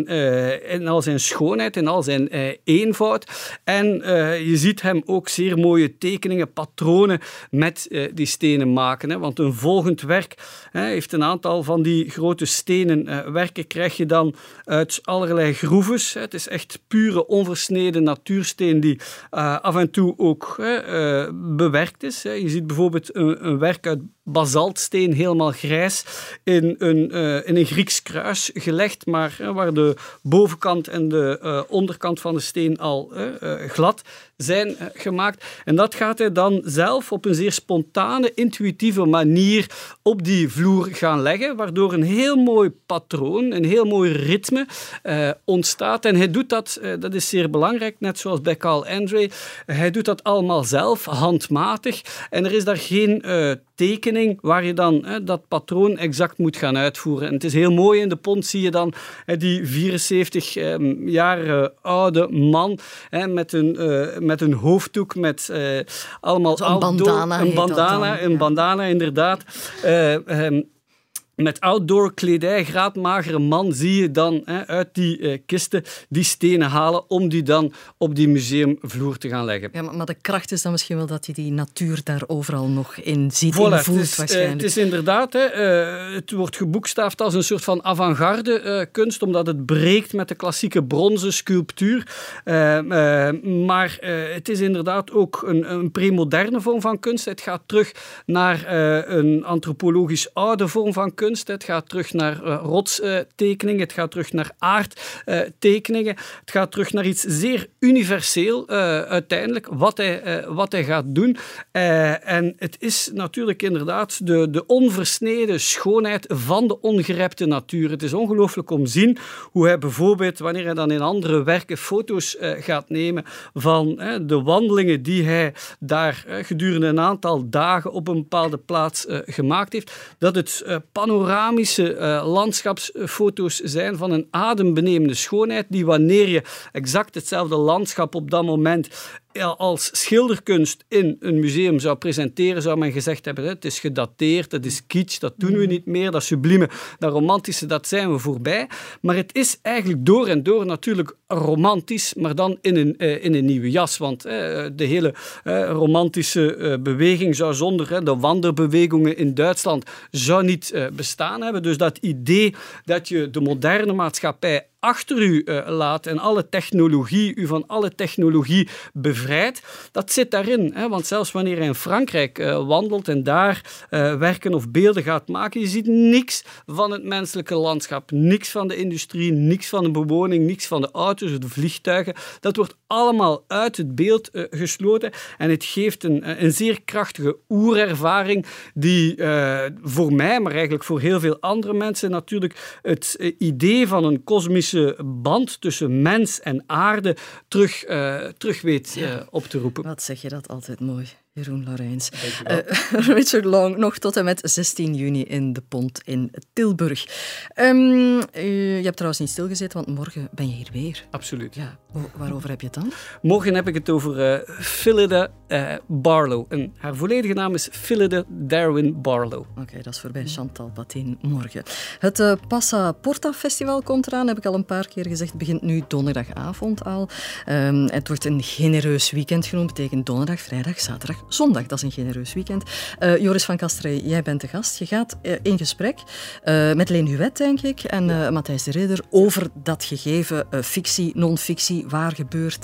al zijn schoonheid, in al zijn eenvoud. En je ziet hem ook zeer mooie tekeningen, patronen met die stenen maken. Want een volgend werk heeft een aantal van die grote stenen werken, krijg je dan uit allerlei groeves. Het is echt pure, onversneden natuursteen die af en toe ook bewerkt is. Je ziet bijvoorbeeld een werk uit basaltsteen, helemaal grijs, in een Grieks kruis gelegd, maar waar de bovenkant en de onderkant van de steen al glad zijn gemaakt. En dat gaat hij dan zelf op een zeer spontane, intuïtieve manier op die vloer gaan leggen, waardoor een heel mooi patroon, een heel mooi ritme ontstaat. En hij doet dat, dat is zeer belangrijk, net zoals bij Carl Andre, hij doet dat allemaal zelf, handmatig. En er is daar geen tekening waar je dan dat patroon exact moet gaan uitvoeren. En het is heel mooi, in De Pont zie je dan die 74 jaar oude man met een hoofddoek, met allemaal een bandana inderdaad. Met outdoor kledij, graadmagere man, zie je dan uit die kisten die stenen halen om die dan op die museumvloer te gaan leggen. Ja, maar de kracht is dan misschien wel dat hij die natuur daar overal nog in ziet, in voelt waarschijnlijk. Het is inderdaad, het wordt geboekstaafd als een soort van avant-garde kunst, omdat het breekt met de klassieke bronzen sculptuur. Maar het is inderdaad ook een premoderne vorm van kunst. Het gaat terug naar een antropologisch oude vorm van kunst. Het gaat terug naar rotstekeningen, het gaat terug naar aardtekeningen, het gaat terug naar iets zeer universeel uiteindelijk, wat hij gaat doen. En het is natuurlijk inderdaad de onversneden schoonheid van de ongerepte natuur. Het is ongelooflijk om te zien hoe hij bijvoorbeeld, wanneer hij dan in andere werken foto's gaat nemen van de wandelingen die hij daar gedurende een aantal dagen op een bepaalde plaats gemaakt heeft, dat het panoramische landschapsfoto's zijn van een adembenemende schoonheid die, wanneer je exact hetzelfde landschap op dat moment als schilderkunst in een museum zou presenteren, zou men gezegd hebben, het is gedateerd, het is kitsch, dat doen we niet meer, dat sublieme, dat romantische, dat zijn we voorbij. Maar het is eigenlijk door en door natuurlijk romantisch, maar dan in een nieuwe jas. Want de hele romantische beweging zou zonder de wandelbewegingen in Duitsland zou niet bestaan hebben. Dus dat idee dat je de moderne maatschappij achter u laat en u van alle technologie bevrijdt, dat zit daarin. Want zelfs wanneer je in Frankrijk wandelt en daar werken of beelden gaat maken, je ziet niks van het menselijke landschap, niks van de industrie, niks van de bewoning, niks van de auto's of de vliegtuigen. Dat wordt allemaal uit het beeld gesloten en het geeft een zeer krachtige oerervaring die voor mij, maar eigenlijk voor heel veel andere mensen natuurlijk het idee van een kosmische band tussen mens en aarde terug weet op te roepen. Wat zeg je dat altijd mooi, Jeroen Laurijns. Richard Long, nog tot en met 16 juni in de Pont in Tilburg. Je hebt trouwens niet stilgezeten, want morgen ben je hier weer. Absoluut. Ja. Waarover heb je het dan? Morgen heb ik het over Phillida Barlow. En haar volledige naam is Phillida Darwin Barlow. Oké, dat is voorbij Chantal Patin morgen. Het Passaporta Festival komt eraan, heb ik al een paar keer gezegd. Het begint nu donderdagavond al. Het wordt een genereus weekend genoemd. Betekent donderdag, vrijdag, zaterdag, zondag. Dat is een genereus weekend. Joris van Kasteren, jij bent de gast. Je gaat in gesprek met Leen Huet, denk ik, en Matthijs de Ridder over dat gegeven fictie, non-fictie, waar gebeurt.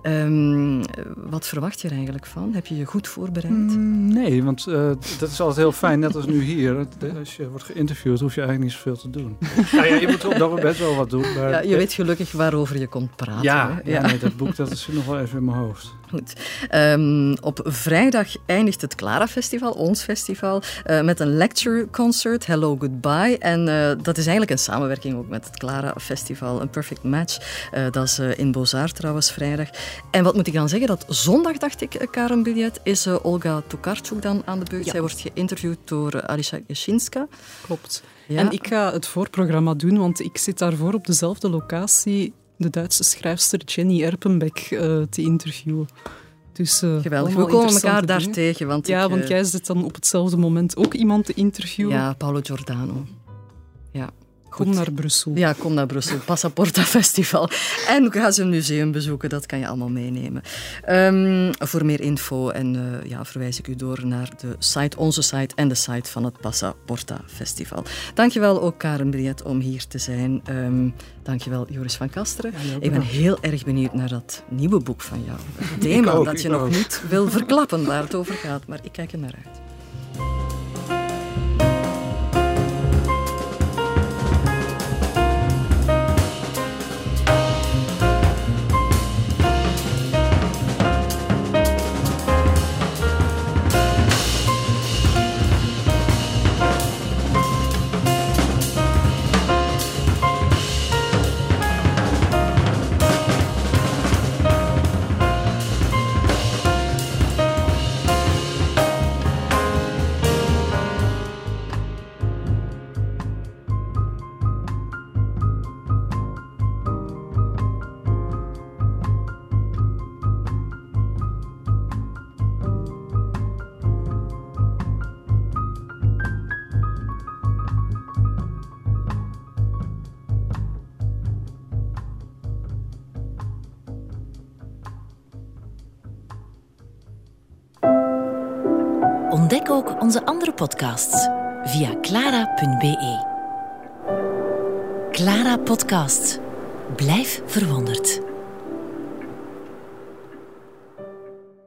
Wat verwacht je er eigenlijk van? Heb je je goed voorbereid? Nee, want dat is altijd heel fijn, net als nu hier. Als je wordt geïnterviewd, hoef je eigenlijk niet zoveel te doen. Je moet op dat moment wel wat doen. Maar ja, je weet gelukkig waarover je komt praten. Ja, nee, dat boek dat zit nog wel even in mijn hoofd. Goed. Op vrijdag eindigt het Clara Festival, ons festival, met een lecture concert, Hello Goodbye. En dat is eigenlijk een samenwerking ook met het Clara Festival, een perfect match. Dat is in Beaux-Arts trouwens, vrijdag. En wat moet ik dan zeggen? Dat zondag, dacht ik, Karen Biljet, is Olga Tokarczuk dan aan de beurt. Ja. Zij wordt geïnterviewd door Alisha Jashinska. Klopt. Ja. En ik ga het voorprogramma doen, want ik zit daarvoor op dezelfde locatie de Duitse schrijfster Jenny Erpenbeck te interviewen. Dus, geweldig. We komen elkaar daar tegen. Want want jij zit dan op hetzelfde moment ook iemand te interviewen. Ja, Paolo Giordano. Ja. Kom naar Brussel. Ja, kom naar Brussel. Passaporta Festival. En ga ze een museum bezoeken. Dat kan je allemaal meenemen. Voor meer info verwijs ik u door naar de site, onze site en de site van het Passaporta Festival. Dankjewel ook Karen Biljet om hier te zijn. Dankjewel Joris van Kasteren. Ja, ik ben heel erg benieuwd naar dat nieuwe boek van jou. Het thema dat je nog niet wil verklappen waar het over gaat. Maar ik kijk er naar uit. Ontdek ook onze andere podcasts via clara.be. Clara Podcasts. Blijf verwonderd.